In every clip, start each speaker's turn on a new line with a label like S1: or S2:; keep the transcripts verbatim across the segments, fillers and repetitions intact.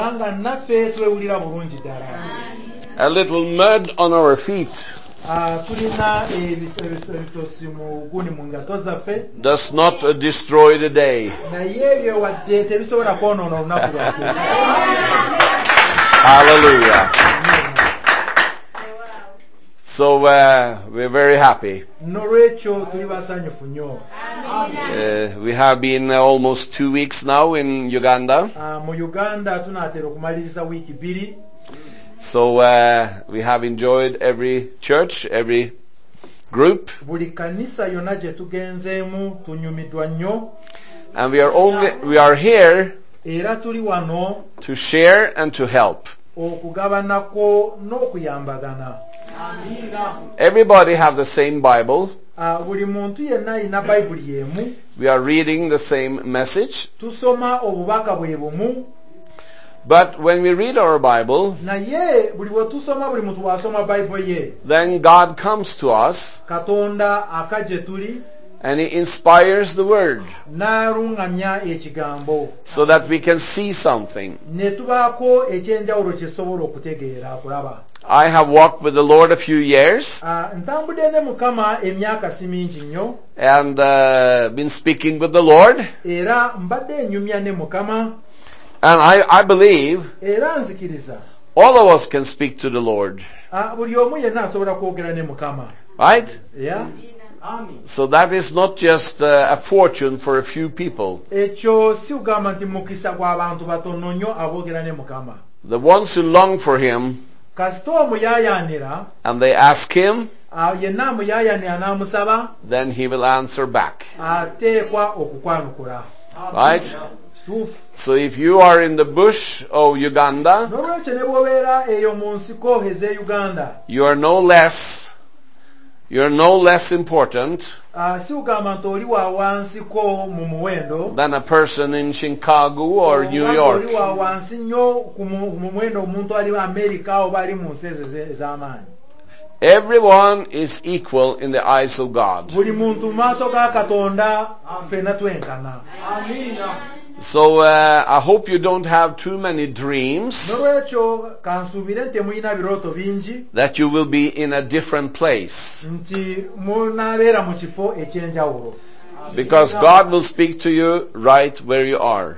S1: A little mud on our feet does not uh, destroy the day. Hallelujah. So uh, we're very happy. Uh, we have been uh, almost two weeks now in Uganda. So uh, we have enjoyed every church, every group. And we are only we are here to share and to help. Everybody have the same Bible. We are reading the same message. But when we read our Bible, then God comes to us and He inspires the Word so that we can see something. I have walked with the Lord a few years and uh, been speaking with the Lord. And I, I believe all of us can speak to the Lord. Right?
S2: Yeah.
S1: So that is not just uh, a fortune for a few people. The ones who long for Him and they ask Him, then He will answer back. Right? So if you are in the bush of Uganda, you are no less you are no less important than a person in Chicago or New York. Everyone is equal in the eyes of God. So uh, I hope you don't have too many dreams that you will be in a different place. Because God will speak to you right where you are.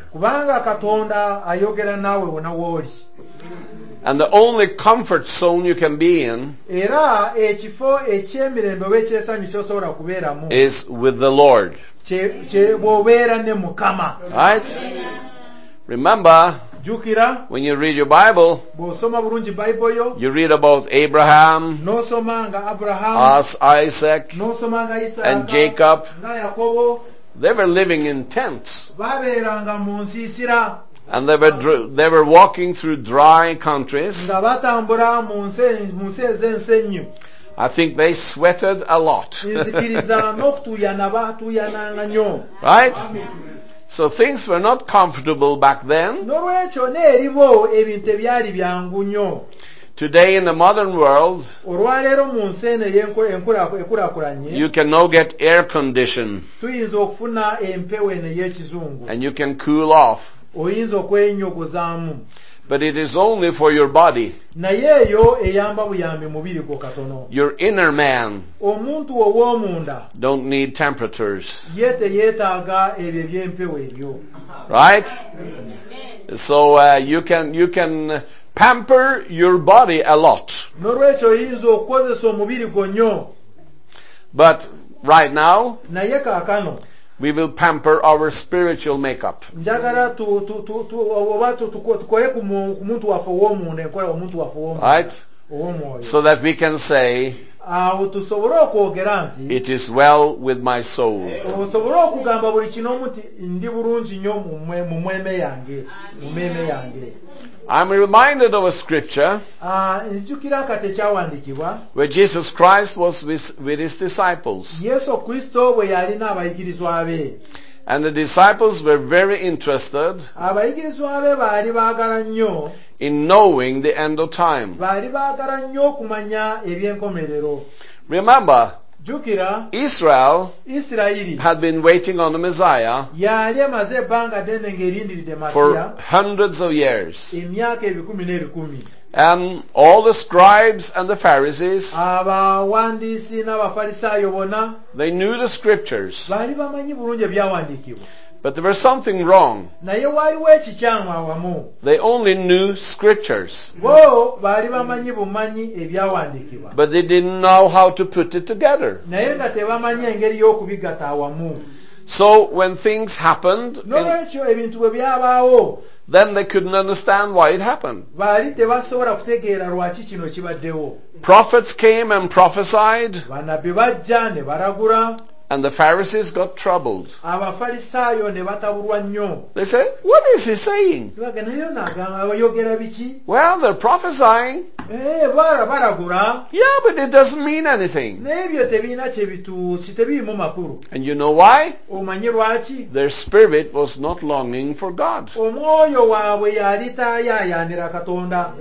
S1: And the only comfort zone you can be in is with the Lord. Right? Remember, when you read your Bible, you read about Abraham, Isaac, and Jacob. They were living in tents. And they were they were walking through dry countries. I think they sweated a lot. Right? So things were not comfortable back then. Today in the modern world, you can now get air condition and you can cool off. But it is only for your body. Your inner man don't need temperatures. Right? So uh, you can you can pamper your body a lot. But right now, we will pamper our spiritual makeup. Right? So that we can say, it is well with my soul. I'm reminded of a scripture where Jesus Christ was with, with His disciples. And the disciples were very interested in knowing the end of time. Remember,
S2: jukira
S1: Israel
S2: Isirayiri
S1: had been waiting on the Messiah
S2: yali amaze ebbanga ddene ng'erindiridde
S1: for
S2: Masiya
S1: hundreds of years.
S2: emyaka ebikumi n'ebikumi.
S1: And all the scribes and the Pharisees,
S2: Abawandiisi n'Abafalisaayo bonna
S1: they knew the scriptures,
S2: baali bamanyi bulungi ebyawandiikibwa,
S1: but there was something wrong.
S2: naye waaliwo ekikyamu awamu.
S1: They only knew scriptures,
S2: Bo baali bamanyi bumanyi ebyawandiikibwa,
S1: but they didn't know how to put it together.
S2: naye nga tebamanyi engeri y'okubigatta awamu.
S1: So when things happened, in,
S2: N'olwekyo ebintu bwe byabaawo
S1: then they couldn't understand why it happened.
S2: baali tebasobola kutegeera lwaki kino kibaddewo.
S1: Prophets came and prophesied,
S2: Bannabbi bajja ne balagula,
S1: and the Pharisees got troubled.
S2: Abafalisaayo ne batabulwa nnyo.
S1: They said, what is he saying?
S2: Baga naye n'agamba bayogera biki?
S1: Well, they're prophesying.
S2: Eh, bara balagula,
S1: Yeah, but it doesn't mean anything.
S2: naye ebyo tebiina kye bituusi, tebiriimu makulu.
S1: And you know why?
S2: Omanyi lwaki?
S1: Their spirit was not longing for God.
S2: Omwoyo waabwe yali tayaayaanira Katonda.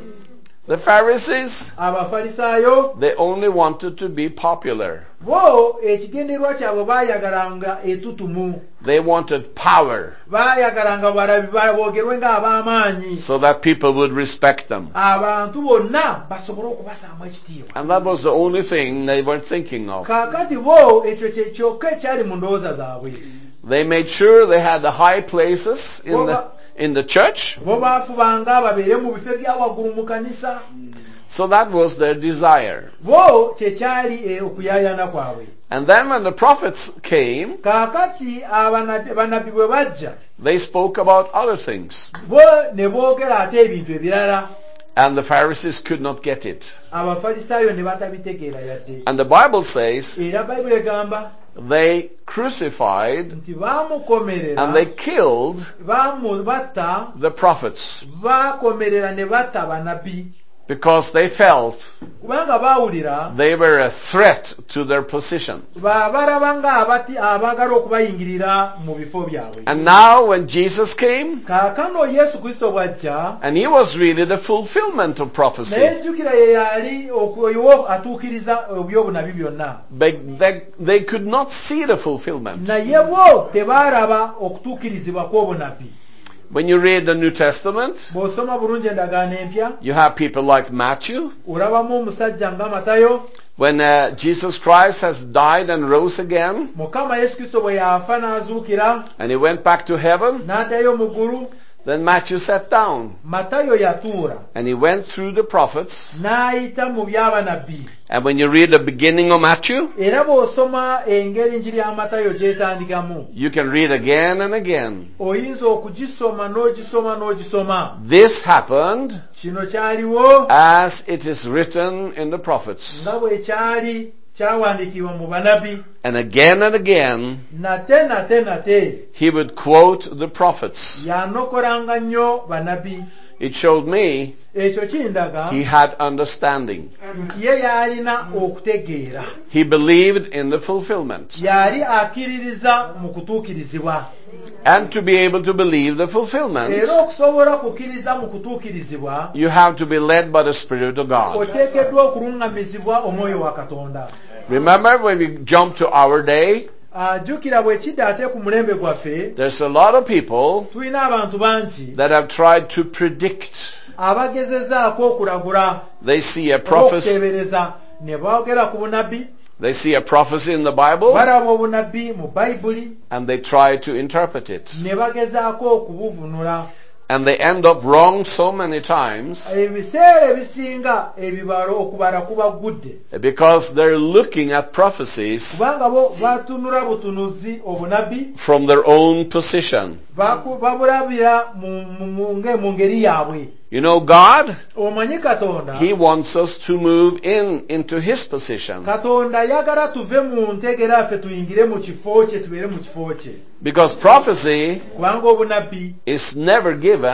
S1: The Pharisees,
S2: Abafalisaayo
S1: they only wanted to be popular.
S2: bo ekigendererwa kyabwe baayagalanga etutumu,
S1: They wanted power
S2: baayagalanga balabi boogerwe ng'ab'amaanyi,
S1: so that people would respect them.
S2: abantu bonna basobole okubasaamu ekitiibwa.
S1: And that was the only thing they were thinking of.
S2: Kaakati bo ekyo kye kyokka ekyali mu ndowooza zaabwe.
S1: They made sure they had the high places in the, in the church.
S2: Bo baafubanga babeere mu bifo ebya waggulu mu kanisa.
S1: So that was their desire.
S2: Bo kye kyali eh, okuyaayaana kwabwe.
S1: And then when the prophets came,
S2: Kaakati abanabbi bannabbi bwe bajja,
S1: they spoke about other things.
S2: bo ne boogera ate ebintu ebirala.
S1: And the Pharisees could not get it.
S2: Abafalisaayo ne batabitegeera yadde.
S1: And the Bible says
S2: Era Bayibuli egamba
S1: they crucified
S2: nti baamukomerera,
S1: and they killed
S2: baamu batta,
S1: the prophets
S2: baakomerera ne batta bannabbi,
S1: because they felt
S2: kubanga baawulira
S1: they were a threat to their position.
S2: balaba nga abati abaagala okubayingirira mu bifo byabwe.
S1: And now when Jesus came,
S2: Kaakano Yesu Kristo bw'ajja,
S1: and he was really the fulfillment of
S2: naye
S1: prophecy,
S2: jjukira ye yali okuyiwo atuukiriza ebyobunabi byonna,
S1: they, they, they could not see the fulfillment.
S2: naye bo tebaalaba okutuukirizibwa kw'obunabbi.
S1: When you read the New Testament,
S2: Bw'osoma bulungi endagaano empya,
S1: you have people like Matthew.
S2: olabamu omusajja nga Matayo.
S1: When uh, Jesus Christ has died and rose again,
S2: Mukama Yesu Kristo bwe yafa n'azuukira
S1: and he went back to heaven,
S2: n'addayo mu ggulu,
S1: then Matthew sat down,
S2: Matayo yatuula
S1: and he went through the prophets.
S2: n'ayita mu by'abanabbi.
S1: And when you read the beginning of Matthew,
S2: Era bw'osoma engeri enjiri ya Matayo gy'etandikamu,
S1: you can read again and again.
S2: oyinza okugisoma n'ogisoma n'ogisoma.
S1: This happened
S2: Kino kyaliwo
S1: as it is written in the prophets.
S2: nga bwe kyali kyawandiikibwa mu bannabbi.
S1: And again and again,
S2: Nate nate nate
S1: he would quote the prophets.
S2: yanokolanga nnyo bannabbi.
S1: It showed me
S2: Ekyo kindaga
S1: he had understanding.
S2: nti ye yalina okutegeera,
S1: He believed in the fulfillment.
S2: yali akkiririza mu kutuukirizibwa.
S1: And to be able to believe the fulfillment,
S2: Era okusobola kukkiriza mu kutuukirizibwa,
S1: you have to be led by the Spirit of God.
S2: oteekeddwa okuluŋŋamizibwa omwoyo wa Katonda.
S1: Remember when we jump to our day,
S2: Jjukira bwe kidda ate ku mulembe gwaffe,
S1: there's a lot of people
S2: tulina abantu bangi
S1: that have tried to predict.
S2: abagezezaako okulagula
S1: They see a
S2: oba
S1: prophecy,
S2: okuteebereza, ne boogera ku bunabbi,
S1: they see a prophecy in the Bible,
S2: balaba obunabbi mu Bayibuli,
S1: and they try to interpret it.
S2: ne bagezaako okubuvunula.
S1: And they end up wrong so many times
S2: Ebiseera ebisinga ebibalo okubala kubaggudde,
S1: because they're looking at prophecies
S2: kubanga bo batunula butunuzi obunabbi,
S1: from their own position.
S2: baku- babulabira mu- mu- mu nge- mu ngeri yaabwe.
S1: You know, God,
S2: Omanyi Katonda,
S1: He wants us to move in into His position.
S2: Katonda ayagala tuve mu ntegera ffe tuyingire mu kifo kye, tubeere mu kifo kye.
S1: Because prophecy
S2: Kubanga obunabbi
S1: is never given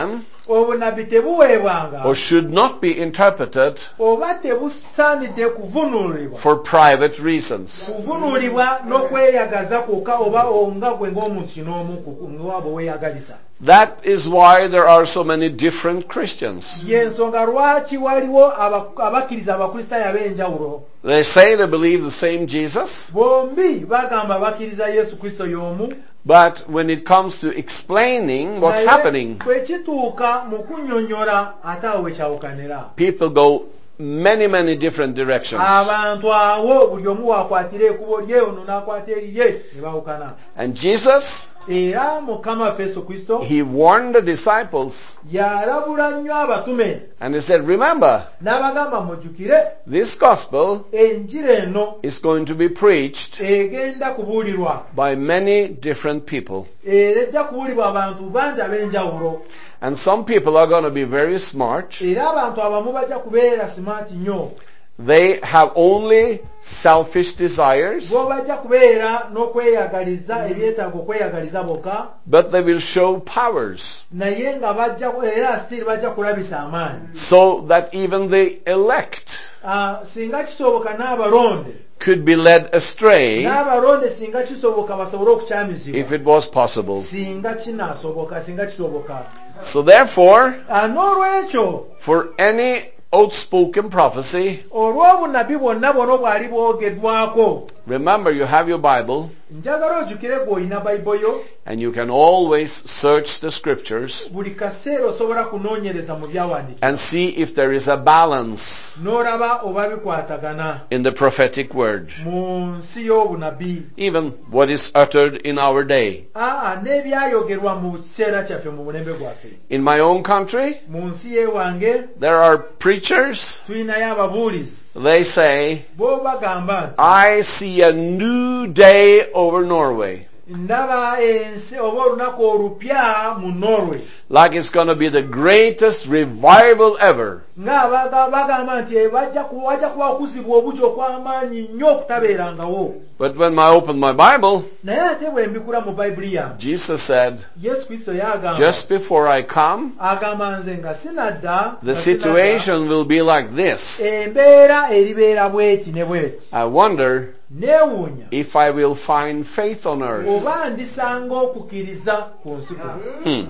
S2: obunabbi tebuweebwanga
S1: or should not be interpreted
S2: oba tebusaanidde kuvunulibwa
S1: for private reasons.
S2: kuvunulibwa n'okweyagaza kwokka oba nga gwe ng'omuntu kinoomu ng'wabo weeyagalisa.
S1: That is why there are so many different Christians.
S2: Y'ensonga lwaki waliwo abakkiriza abakristaayo ab'enjawulo.
S1: They say they believe the same Jesus,
S2: bombi bagamba bakkiriza Yesu Kristo y'omu.
S1: but when it comes to explaining what's happening,
S2: bwe kituuka mu kunnyonnyola ate awo wekyawukanira.
S1: people go many, many different directions.
S2: Abantu awo buli omu waakwatira ekkubo lye ono n'akwata erirye ne bawukana.
S1: And Jesus,
S2: Era Mukama waffe Yesu Kristo
S1: he warned the disciples
S2: yalabula nnyo abatume
S1: and he said, remember,
S2: n'abagamba mujjukire
S1: this gospel
S2: enjiri eno
S1: is going to be preached
S2: egenda kubuulirwa
S1: by many different people.
S2: era ejja kubuulirwa abantu bangi ab'enjawulo.
S1: And some people are going to be very smart.
S2: Era abantu abamu bajja kubeera smart nnyo.
S1: They have only selfish desires,
S2: bo bajja kubeera n'okweyagaliza ebyetaaga okweyagaliza bokka,
S1: but they will show powers
S2: naye nga bajja era still bajja kulabisa amaanyi.
S1: so that even the elect
S2: Ah, singa kisoboka n'abalonde
S1: could be led astray
S2: n'abalonde singa kisoboka basobole
S1: if
S2: okukyamizibwa
S1: it was possible.
S2: singa kinaasoboka singa kisoboka.
S1: So therefore,
S2: Ah, n'olwekyo
S1: for any outspoken prophecy,
S2: olw'obunabbi bwonna bwona bwali bwogeddwako,
S1: remember you have your Bible
S2: njagala ojjukire gwe olina bayibolo yo,
S1: and you can always search the scriptures
S2: buli kaseera osobola kunoonyereza mu byawandiika
S1: and see if there is a balance
S2: n'olaba oba bikwatagana
S1: in the prophetic word,
S2: mu nsi y'obunabbi,
S1: even what is uttered in our day.
S2: aa n'ebyayogerwa mu kiseera kyaffe mu mulembe gwaffe.
S1: In my own country,
S2: Mu nsi y'ewange
S1: there are preachers,
S2: tulinayo ababuulizi
S1: they say,
S2: bo bagamba nti
S1: I see a new day over Norway.
S2: ndaba ensi oba olunaku olupya mu Norway,
S1: Like it's going to be the greatest revival ever.
S2: nga baga- bagamba nti eh, bajja ku- wajja kuba okuzibwa obugi okw'amaanyi nnyo okutabeerangawo.
S1: But when I opened my Bible,
S2: Naye ate bwe mbikula mu bayibuli yange,
S1: Jesus said,
S2: Yesu Kristo yagamba
S1: just before I come,
S2: agamba nze nga sinadda
S1: the
S2: nga sinadda,
S1: situation will be like this.
S2: embeera eribeera bweti ne bweti.
S1: I wonder
S2: Neewuunya
S1: if I will find faith on earth.
S2: oba ndisanga okukkiriza ku nsi kuno.
S1: Hmm.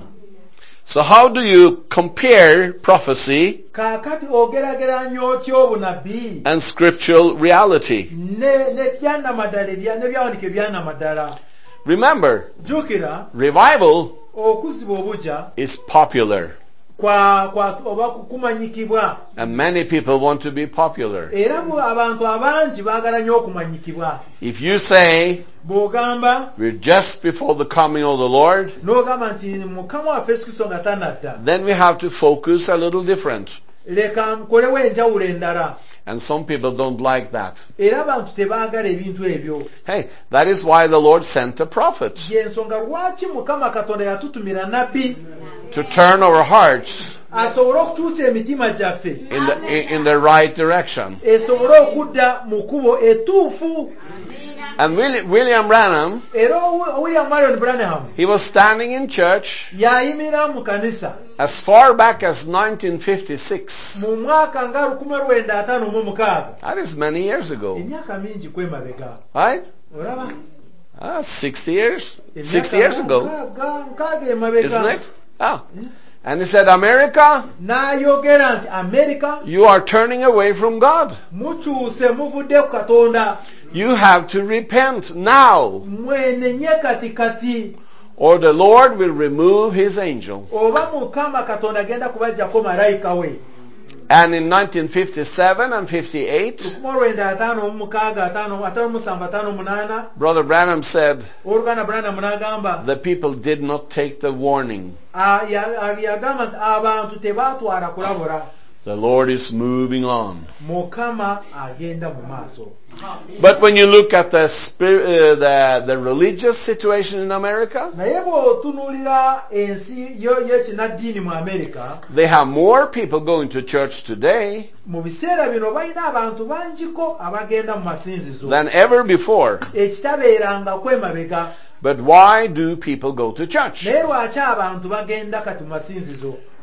S1: So how do you compare prophecy
S2: Kaakati ogerageranya otya obunabbi
S1: and scriptural reality?
S2: ne n'ebyannamaddala ebya- n'ebyawandiika ebyannamaddala?
S1: Remember,
S2: Jjukira
S1: revival
S2: okuzibwa obujja
S1: is popular,
S2: kwa kwa oba kumanyikibwa,
S1: and many people want to be popular.
S2: era mu- abantu abangi baagala nnyo okumanyikibwa.
S1: If you say,
S2: Bw'ogamba
S1: we're just before the coming of the Lord,
S2: n'ogamba nti Mukama waffe Yesu Kristo nga tanadda,
S1: then we have to focus a little different.
S2: leka nkolewo enjawulo endala.
S1: And some people don't like that.
S2: Era abantu tebaagala ebintu ebyo.
S1: Hey, that is why the Lord sent a prophet
S2: Y'ensonga lwaki Mukama Katonda yatutumira nabbi
S1: to turn our hearts
S2: asobole okukyusa emitima gyaffe
S1: in the, in, in the right direction.
S2: esobole okudda mu kkubo ettuufu.
S1: And William, William Branham,
S2: Era Owi- William Marion Branham
S1: he was standing in church
S2: yayimira mu kanisa
S1: as far back as nineteen fifty-six.
S2: mu mwaka nga lukumi lwenda ataano mu mukaaga.
S1: That is many years ago,
S2: Emyaka mingi kwemabega.
S1: right?
S2: Olaba?
S1: Ah, sixty years,
S2: Emyaka
S1: sixty years ago,
S2: nkaaga- nkaaga emabega.
S1: isn't it? Ah. And he said, America,
S2: N'ayogera nti America
S1: you are turning away from God.
S2: mukyuse muvudde ku Katonda,
S1: You have to repent now,
S2: mwenenye kati kati
S1: or the Lord will remove his angel.
S2: oba Mukama Katonda agenda kubaggyako malayika we.
S1: And in nineteen fifty-seven and fifty-eight,
S2: lukumi lwenda ataano mu mukaaga ataano ataano musanvu ataano munaana
S1: Brother Branham said,
S2: oluganda Branham n'agamba
S1: the people did not take the warning.
S2: ah, ya- yagamba nti abantu tebaatwala kulabula,
S1: The Lord is moving on.
S2: Mukama agenda mu maaso.
S1: But when you look at the spirit, uh, the, the religious situation in America,
S2: Naye bw'otunuulira ensi yo- y'ekinaddiini mu Amerika,
S1: they have more people going to church today
S2: mu biseera bino balina abantu bangiko abagenda mu masinzizo
S1: than ever before.
S2: ekitabeeranga kwemabega.
S1: But why do people go to church?
S2: Naye lwaki abantu bagenda kati mu masinzizo?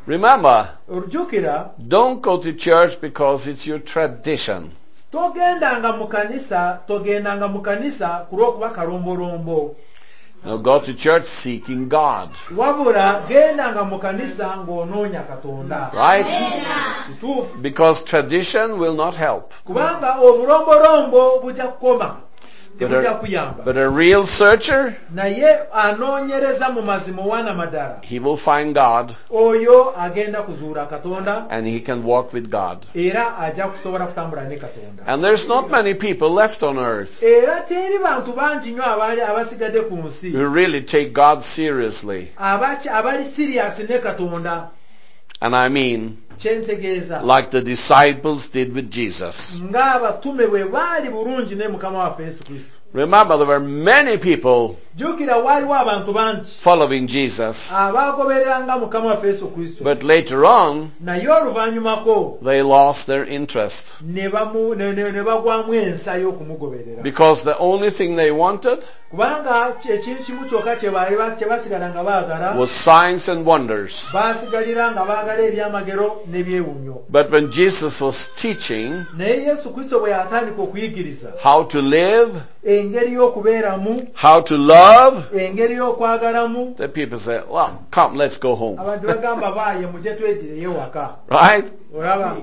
S1: Remember,
S2: Olujjukira,
S1: don't go to church because it's your tradition.
S2: togendanga mu kanisa togendanga mu kanisa kulw'okuba kalombolombo.
S1: Now go to church seeking God.
S2: Wabula gendanga mu kanisa ng'onoonya Katonda.
S1: Right?
S2: Kituufu.
S1: Because tradition will not help.
S2: Kubanga obulombolombo bujja kukoma.
S1: But
S2: Tebujja
S1: a,
S2: kuyamba.
S1: but a real searcher,
S2: Naye anoonyereza mu mazima wana madala.
S1: he will find God
S2: Oyo agenda kuzuula Katonda
S1: and he can walk with God.
S2: era ajja kusobola kutambula ne Katonda.
S1: And there's not many people left on earth
S2: Era teri bantu bangi nnyo abali abasigadde ku nsi
S1: who really take God seriously.
S2: abaki abali serious ne Katonda.
S1: And I mean,
S2: Kyentegeeza
S1: like the disciples did with Jesus.
S2: ng'abatume bwe baali bulungi ne Mukama waffe Yesu Kristo.
S1: Remember, there were many people
S2: Jjukira waaliwo abantu bangi
S1: following Jesus,
S2: abaagobereranga Mukama waffe Yesu Kristo.
S1: but later on,
S2: Naye oluvannyumako
S1: they lost their interest
S2: ne bamu- ne- ne- ne bagwamu ensa y'okumugoberera.
S1: because the only thing they wanted
S2: Kubanga ekintu kimu kyokka kye baali bas- kye basigala nga baagala
S1: was signs and wonders.
S2: baasigalira nga baagala ebyamagero n'ebyewunyo.
S1: But when Jesus was teaching
S2: Naye Yesu Kristo bwe yatandika okuyigiriza
S1: how to live,
S2: engeri y'okubeeramu,
S1: how to love,
S2: engeri y'okwagalamu,
S1: the people say, well, come, let's go home.
S2: abantu bagamba baaye mujje twedireyo waka.
S1: Right?
S2: Olaba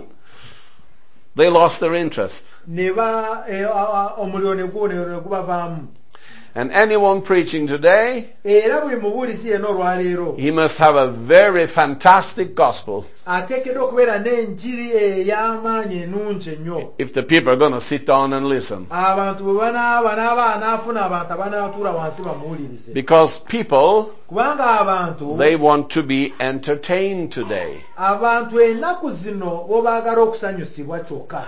S1: They lost their interest.
S2: ne ba eh, a- a- omuliro ne gwo ne ne gubavaamu.
S1: And anyone preaching today,
S2: Era buli mubuulisi yenna olwaleero
S1: he must have a very fantastic gospel
S2: ateekeddwa okubeera n'enjiri ey'amaanyi ennungi ennyo.
S1: if the people are going to sit down and listen.
S2: Abantu bwe banaaba n'aba anaafuna abantu abanaatuula wansi bamuwulirize.
S1: Because people,
S2: Kubanga abantu
S1: they want to be entertained today.
S2: abantu ennaku zino bo baagala okusanyusibwa kyokka.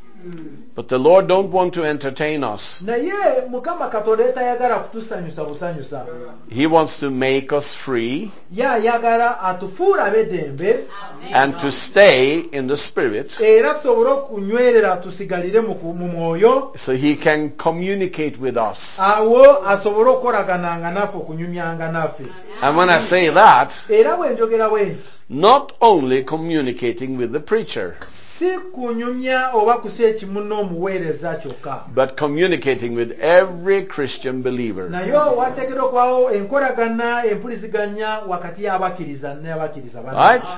S1: But the Lord don't want to entertain us.
S2: Naye Mukama Katonda tayagala kutusanyusa busanyusa.
S1: He wants to make us free
S2: Ye ayagala atufuula ab'eddembe
S1: and to stay in the Spirit
S2: era tusobole okunywerera tusigalire mu ku- mu mwoyo,
S1: so He can communicate with us.
S2: awo asobole okukolagananga naffe okunyumyanga naffe.
S1: And when I say that,
S2: Era bwe njogera bwe nti
S1: not only communicating with the preacher,
S2: si kunyumya oba kusa ekimu n'omuweereza kyokka,
S1: but communicating with every Christian believer.
S2: naye wateekeddwa okubawo enkolagana empuliziganya wakati y'abakkiriza n'abakkiriza banne.
S1: Right?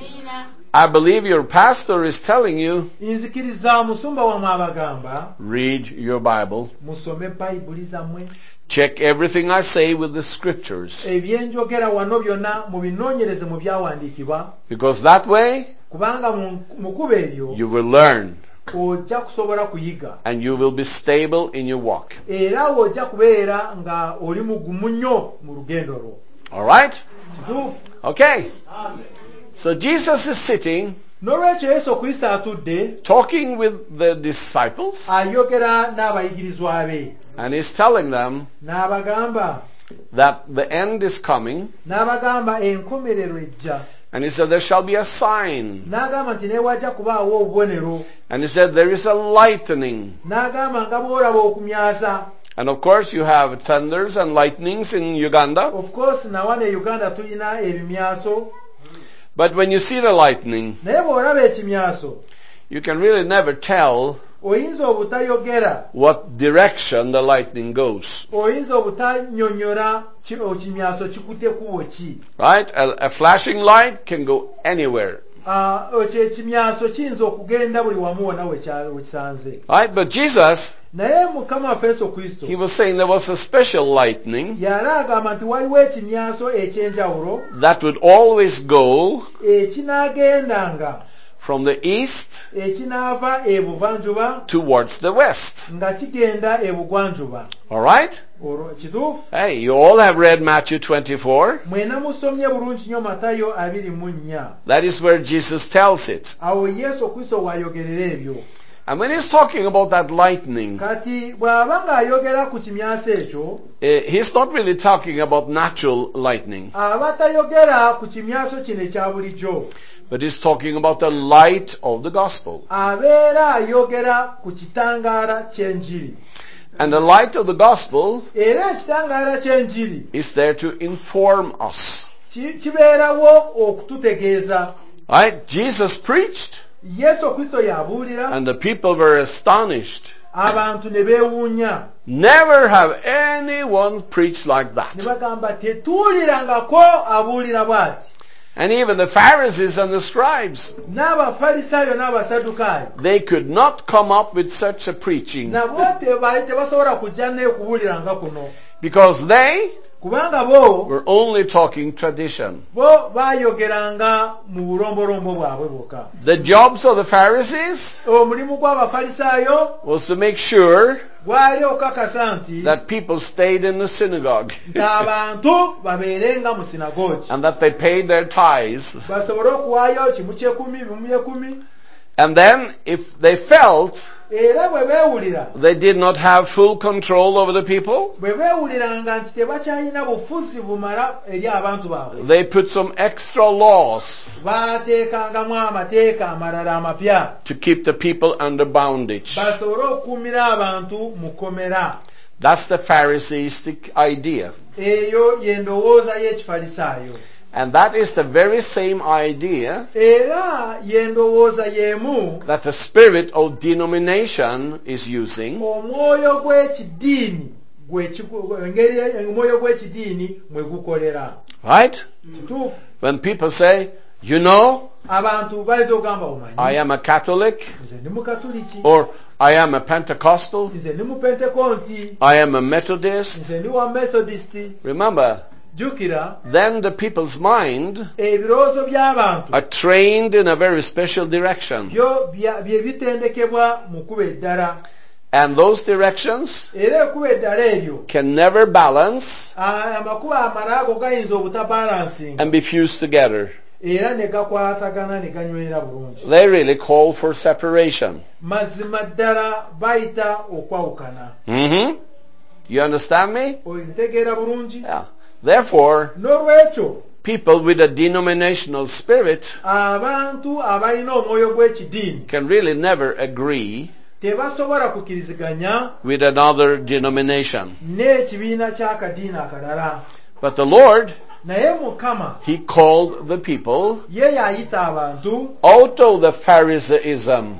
S1: I believe your pastor is telling you,
S2: Nzikiriza musumba wammwe abagamba
S1: read your Bible.
S2: musome bayibuli zammwe,
S1: Check everything I say with the scriptures.
S2: ebyenjogera wano byonna mubinoonyereze mu byawandiikibwa,
S1: Because that way,
S2: kubanga mu mu kkubo eryo
S1: you will learn
S2: ojja kusobola kuyiga
S1: and you will be stable in your walk.
S2: era ojja kubeera nga oli mugumu nnyo mu lugendo lwo.
S1: Alright?
S2: Kituufu.
S1: Okay. So Jesus is sitting,
S2: N'olwekyo Yesu Kristo atudde
S1: talking with the disciples,
S2: ayogera n'abayigirizwa be
S1: and he's telling them
S2: n'abagamba
S1: that the end is coming.
S2: n'abagamba enkomerero ejja,
S1: And he said, there shall be a sign.
S2: n'agamba nti neewajja kubaawo obubonero,
S1: And he said, there is a lightning.
S2: n'agamba nga bw'olaba okumyasa.
S1: And of course you have thunders and lightnings in Uganda.
S2: Of course nawana e Uganda tulina ebimyaso,
S1: But when you see the lightning,
S2: naye bw'olaba ekimyaso
S1: you can really never tell
S2: oyinza obutayogera,
S1: what direction the lightning goes.
S2: oyinza obutanyonyola ki- ekimyaso kikute kubo ki.
S1: Right? A, a flashing light can go anywhere.
S2: Ah, ekyo ekimyaso kiyinza okugenda buli wamu wonna we kya- we kisanze.
S1: Right? But Jesus,
S2: Naye Mukama waffe Yesu Kristo
S1: he was saying there was a special lightning
S2: yali agamba nti waliwo ekimyaso eky'enjawulo
S1: that would always go
S2: ekinaagendanga
S1: from the east
S2: ekinaava ebuvanjuba
S1: towards the west.
S2: nga kigenda ebugwanjuba.
S1: Alright?
S2: Olwo kituufu.
S1: Hey, you all have read Matthew twenty-four.
S2: Mwena musomye bulungi nnyo Matayo abiri mu nnya.
S1: That is where Jesus tells it.
S2: Awo Yesu Kristo w'ayogerera ebyo.
S1: And when he's talking about that lightning,
S2: Kati bw'aba ng'ayogera ku kimyaso ekyo,
S1: eh, he's not really talking about natural lightning,
S2: aba tayogera ku kimyaso kino ekya bulijjo,
S1: but he's talking about the light of the gospel.
S2: abeera ayogera ku kitangaala ky'enjiri.
S1: And the light of the gospel
S2: Era ekitangaala ky'enjiri
S1: is there to inform us.
S2: ki- kibeerawo okututegeeza.
S1: Right? Jesus preached
S2: Yesu Kristo yabuulira,
S1: and the people were astonished.
S2: abantu ne beewuunya.
S1: Never have anyone preached like
S2: Ne
S1: that.
S2: bagamba tetuwulirangako abuulira bw'ati.
S1: And even the Pharisees and the scribes,
S2: N'Abafalisaayo n'Abasadukaayo
S1: they could not come up with such a preaching
S2: nabo tebaali tebasobola kujja n'ekubuulira nga kuno.
S1: because they
S2: Kubanga bo
S1: were only talking tradition.
S2: bo baayogeranga mu bulombolombo bwabwe bwokka.
S1: The jobs of the Pharisees
S2: Omulimu gw'Abafalisaayo
S1: was to make sure
S2: gwali okukakasa nti
S1: that people stayed in the synagogue
S2: ng'abantu babeerenga mu sinagogi,
S1: and that they paid their tithes.
S2: basobole okuwaayo kimu kyekumi bimu byekumi,
S1: And then if they felt
S2: era bwe beewulira
S1: they did not have full control over the people,
S2: bwe beewuliranga nti tebakyalina bufuzi bumala eri abantu baabwe,
S1: they put some extra laws
S2: baateekangamu amateeka amalala amapya
S1: to keep the people under bondage.
S2: basobole okukuumira abantu mu kkomera.
S1: That's the Phariseistic idea.
S2: Eyo y'endowooza y'Ekifalisaayo.
S1: And that is the very same idea
S2: Era y'endowooza y'emu
S1: that the spirit of denomination is using
S2: omwoyo gw'ekidiini gwe kigu- engeri omwoyo gw'ekidiini mwe gukolera.
S1: right?
S2: Kituufu.
S1: When people say, you know,
S2: Abantu bayinza okugamba omanyi,
S1: I am a Catholic,
S2: nze ndi Mukatuliki,
S1: or I am a Pentecostal,
S2: nze ndi Mupentekonti,
S1: I am a Methodist.
S2: nze ndi wa Methodist.
S1: Remember,
S2: Jjukira,
S1: then the people's mind
S2: ebirowoozo by'abantu
S1: are trained in a very special direction.
S2: byo bya- bye bitendekebwa mu kuba eddala.
S1: And those directions
S2: Era ekuba eddala eryo,
S1: can never balance
S2: ah, amakuba amalala ago gayinza obutabalansinga
S1: and be fused together.
S2: era ne gakwatagana ne ganywera bulungi.
S1: They really call for separation.
S2: Mazima ddala bayita okwawukana.
S1: hmm You understand me?
S2: Ontegeera bulungi?
S1: Yeah. Therefore,
S2: N'olwekyo
S1: people with a denominational spirit
S2: abantu abalina omwoyo gw'ekidiini
S1: can really never agree
S2: tebasobola kukkiriziganya
S1: with another denomination.
S2: n'ekibiina ky'akadiini akalala.
S1: But the Lord,
S2: Naye Mukama
S1: He called the people
S2: ye yayita abantu
S1: out of the Pharisaism,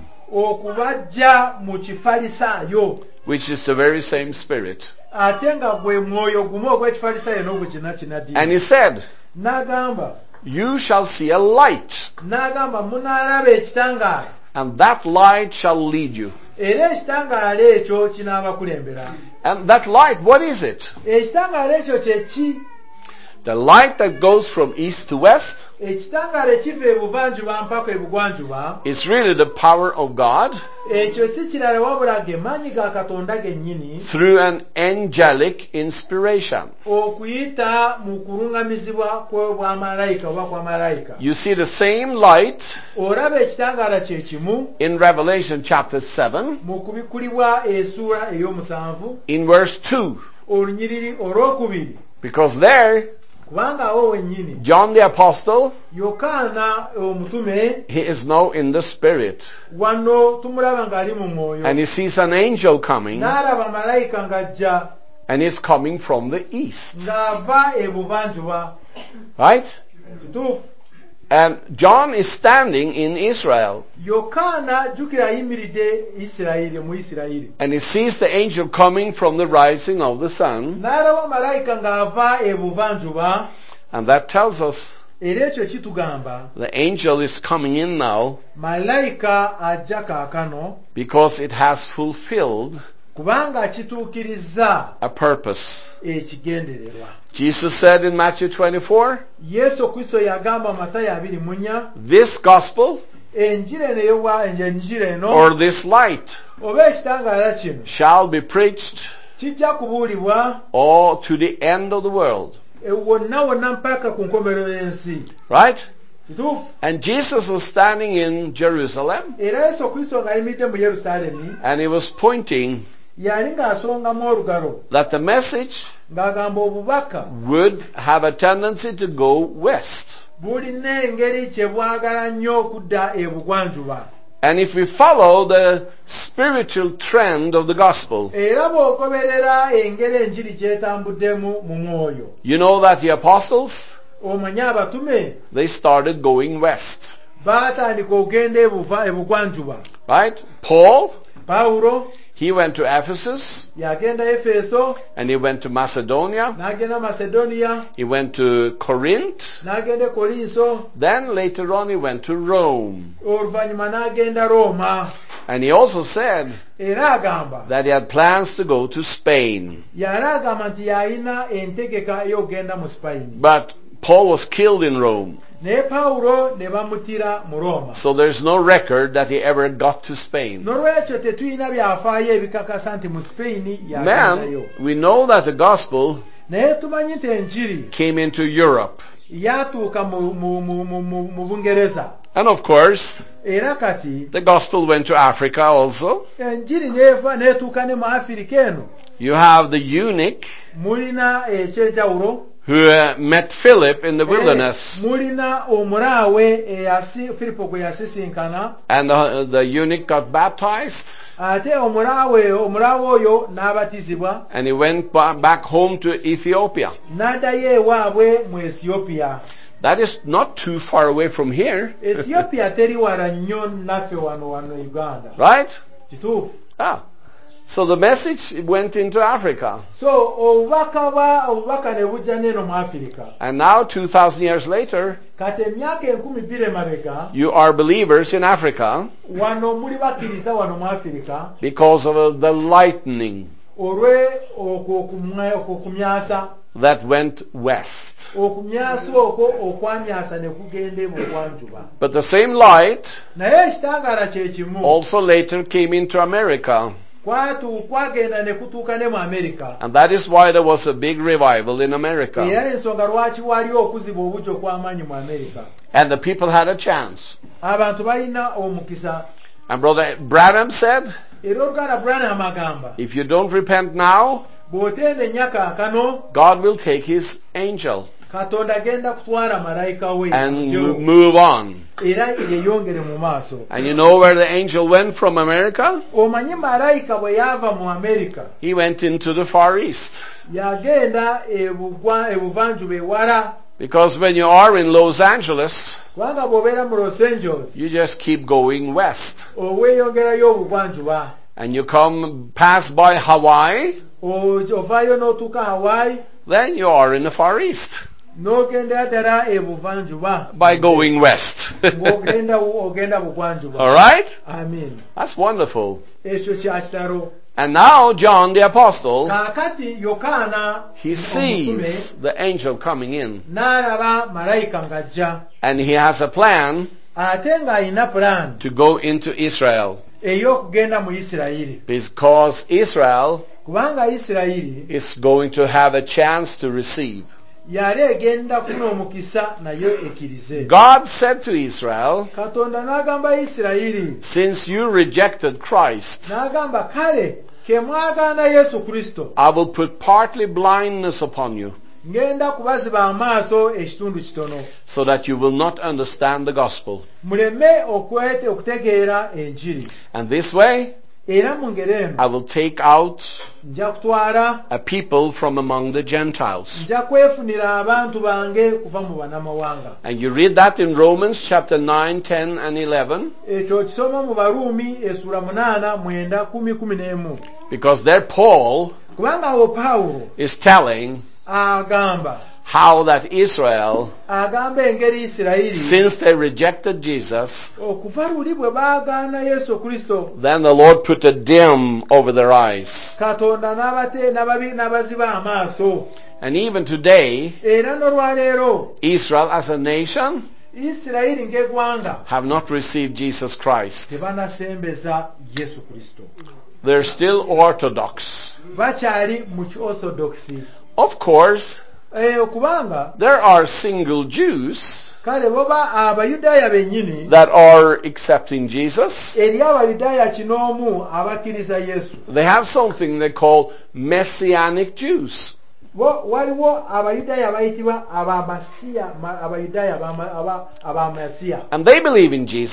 S2: okubajja mu Kifalisaayo,
S1: which is the very same spirit.
S2: ate nga gwe mwoyo gumu ogw'Ekifalisaayo n'ogwekinnakinaddiini.
S1: And He said,
S2: N'agamba
S1: you shall see a light,
S2: n'agamba munaalaba ekitangaala,
S1: and that light shall lead you.
S2: era ekitangaala ekyo kinaabakulembera.
S1: And that light, what is it?
S2: Ekitangaala ekyo kye ki?
S1: The light that goes from east to west
S2: Ekitangaala ekiva ebuvanjuba mpaka ebugwanjuba,
S1: is really the power of God
S2: ekyo si kirala wabula ge maanyi ga Katonda gennyini
S1: through an angelic inspiration.
S2: okuyita mu kulungamizibwa kw'obwamalayika oba kwa malayika.
S1: You see the same light
S2: Olaba ekitangaala kye kimu
S1: in Revelation chapter seven,
S2: mu kubikulibwa essuula ey'omusanvu
S1: in verse two.
S2: olunyiriri olwokubiri,
S1: Because there,
S2: kubanga awo wennyini
S1: John the Apostle,
S2: Yokaana omutume
S1: he is now in the Spirit.
S2: wano tumulaba ng'ali mu mwoyo,
S1: And he sees an angel coming,
S2: n'alaba malayika ng'ajja
S1: and he's coming from the east.
S2: ng'ava ebuvanjuba.
S1: Right?
S2: Kituufu.
S1: And John is standing in Israel,
S2: Yokaana jjukira ayimiridde Isirayiri mu Isirayiri,
S1: and he sees the angel coming from the rising of the sun.
S2: n'alaba malayika ng'ava ebuvanjuba,
S1: And that tells us
S2: era ekyo kitugamba
S1: the angel is coming in now
S2: malayika ajja kaakano
S1: because it has fulfilled
S2: kubanga kituukirizza
S1: a purpose.
S2: ekigendererwa.
S1: Jesus said in Matthew twenty-four,
S2: Yesu Kristo yagamba Matayo abiri mu nnya,
S1: this gospel
S2: enjira eno ey'obwa enjira eno
S1: or this light
S2: oba ekitangaala kino
S1: shall be preached
S2: kijja kubuulibwa
S1: all to the end of the world.
S2: e wonna wonna mpaka ku nkomerero y'ensi.
S1: Right?
S2: Kituufu.
S1: And Jesus was standing in Jerusalem,
S2: Era Yesu Kristo ng'ayimiridde mu Yerusaalemi,
S1: and he was pointing
S2: yali ng'asongamu olugalo
S1: that the message
S2: ng'agamba obubaka
S1: would have a tendency to go west.
S2: bulina engeri kye bwagala nnyo okudda ebugwanjuba.
S1: And if we follow the spiritual trend of the gospel,
S2: Era bw'ogoberera engeri enjiri gy'etambuddemu mu mwoyo,
S1: you know that the apostles,
S2: omanye abatume
S1: they started going west.
S2: baatandika okugenda ebuva ebugwanjuba.
S1: Right? Paul,
S2: Pawulo
S1: he went to Ephesus,
S2: yagenda Efeso,
S1: and he went to Macedonia,
S2: n'agenda Macedonia,
S1: he went to Corinth,
S2: n'agenda e Kolinso,
S1: then later on he went to Rome.
S2: oluvannyuma n'agenda Roma.
S1: And he also said
S2: Era agamba
S1: that he had plans to go to Spain.
S2: yali agamba nti yalina entegeka ey'okugenda mu Spain.
S1: But Paul was killed in Rome.
S2: Naye Pawulo ne bamutira mu Roma.
S1: So there's no record that he ever got to Spain.
S2: N'olwekyo tetulina byafaayo ebikakasa nti mu Spain
S1: Man,
S2: yagendayo.
S1: we know that the gospel
S2: Naye tumanyi nti enjiri
S1: came into Europe.
S2: yatuuka mu, mu, mu, mu, mu, mu Bungereza.
S1: And of course,
S2: Era kati
S1: the gospel went to Africa also.
S2: enjiri neeva neetuuka ne mu Afirika eno.
S1: You have the eunuch
S2: Mulina ekyenjawulo.
S1: who uh, met Philip in the
S2: Eh,
S1: wilderness.
S2: mulina omulaawe eyasi Filipo gwe yasisinkana.
S1: And the, the eunuch got baptized.
S2: Ate omulaawe omulaawe oyo n'abatizibwa
S1: And he went ba- back home to Ethiopia.
S2: n'addayo ewaabwe mu Ethiopia.
S1: That is not too far away from here.
S2: Ethiopia teri wala nnyo naffe wano wano Uganda.
S1: Right?
S2: Kituufu.
S1: Ah. So the message went into Africa.
S2: So obubaka bwa obubaka ne bujja n'eno mu Afirika.
S1: And now, two thousand years later,
S2: Kati emyaka enkumi bbiri emabega
S1: you are believers in Africa
S2: wano muli bakkiriza wano mu Afirika
S1: because of uh, the lightning
S2: olwe okwo okumwa- okumyasa
S1: that went west.
S2: okumyasa okwo okwamyasa ne kugenda ebugwanjuba.
S1: But the same light
S2: Naye ekitangaala kye kimu
S1: also later came into America.
S2: kwatu kwagenda ne kutuuka ne mu Amerika.
S1: And that is why there was a big revival in America.
S2: Era ensonga lwaki waliwo okuziba obujja okw'amaanyi mu Amerika.
S1: And the people had a chance.
S2: Abantu balina omukisa.
S1: And Brother Branham said,
S2: Era oluganda Branham agamba
S1: if you don't repent now,
S2: bw'otendenya kaakano
S1: God will take his angel
S2: Katonda agenda kutwala malayika we
S1: and
S2: Jo.
S1: move on.
S2: era yeyongere mu maaso.
S1: And you know where the angel went from America?
S2: Omanyi malayika bwe yava mu Amerika
S1: He went into the Far East.
S2: yagenda ebugwa ebuvanjuba ewala.
S1: Because when you are in Los Angeles,
S2: Kubanga bw'obeera mu Los Angeles
S1: you just keep going west.
S2: oweeyongerayo obugwanjuba
S1: And you come pass by Hawaii,
S2: O- ovaayo n'otuuka Hawaii
S1: then you are in the Far East
S2: n'ogenda ddala ebuvanjuba
S1: by going west.
S2: ng'ogenda ogenda bugwanjuba.
S1: All right?
S2: Amen.
S1: That's wonderful.
S2: Ekyo kya kitalo.
S1: And now John the Apostle,
S2: Kaakati Yokaana
S1: he
S2: omutume
S1: sees the angel coming in.
S2: n'alaba malayika ng'ajja
S1: And he has a plan
S2: ate ng'alina pulaani
S1: to go into Israel.
S2: ey'okugenda mu Isirayiri.
S1: Because Israel
S2: Kubanga Isirayiri
S1: is going to have a chance to receive.
S2: yali egenda kufuna omukisa nayo ekkirize.
S1: God said to Israel,
S2: Katonda n'agamba Isirayiri,
S1: since you rejected Christ,
S2: n'agamba kale ke mwagaana Yesu Kristo
S1: I will put partly blindness upon you
S2: ngenda kubaziba amaaso ekitundu kitono
S1: so that you will not understand the gospel.
S2: muleme okwete okutegeera enjiri.
S1: And this way,
S2: Era mu ngero eno
S1: I will take out
S2: nja kutwala
S1: a people from among the Gentiles.
S2: nja kwefunira abantu bange kuva mu bannamawanga.
S1: And you read that in Romans chapter nine, ten and eleven.
S2: Ekyo kisoma mu Baruumi essula munaana mwenda kumi kumi n'emu.
S1: Because there Paul
S2: Kubanga awo Pawulo
S1: is telling
S2: agamba
S1: how that Israel,
S2: agamba engeri Isirayiri
S1: since they rejected Jesus,
S2: okuva luli bwe baagaana Yesu Kristo
S1: then the Lord put a dim over their eyes.
S2: Katonda n'abate n'ababi n'abaziba amaaso.
S1: And even today,
S2: Era n'olwaleero
S1: Israel as a nation
S2: Isirayiri ng'eggwanga
S1: have not received Jesus Christ.
S2: tebanasembeza Yesu Kristo.
S1: They're still Orthodox.
S2: Bakyali mu ki-orthodoxy.
S1: Of course,
S2: Eh, kubanga
S1: there are single Jews
S2: kale boba Abayudaaya bennyini
S1: that are accepting Jesus.
S2: eri Abayudaaya kinoomu abakkiriza Yesu.
S1: They have something they call Messianic Jews.
S2: Bo waliwo Abayudaaya abayitibwa abamasiya ma- Abayudaaya abama- aba- abamasiya
S1: And they believe in Jesus.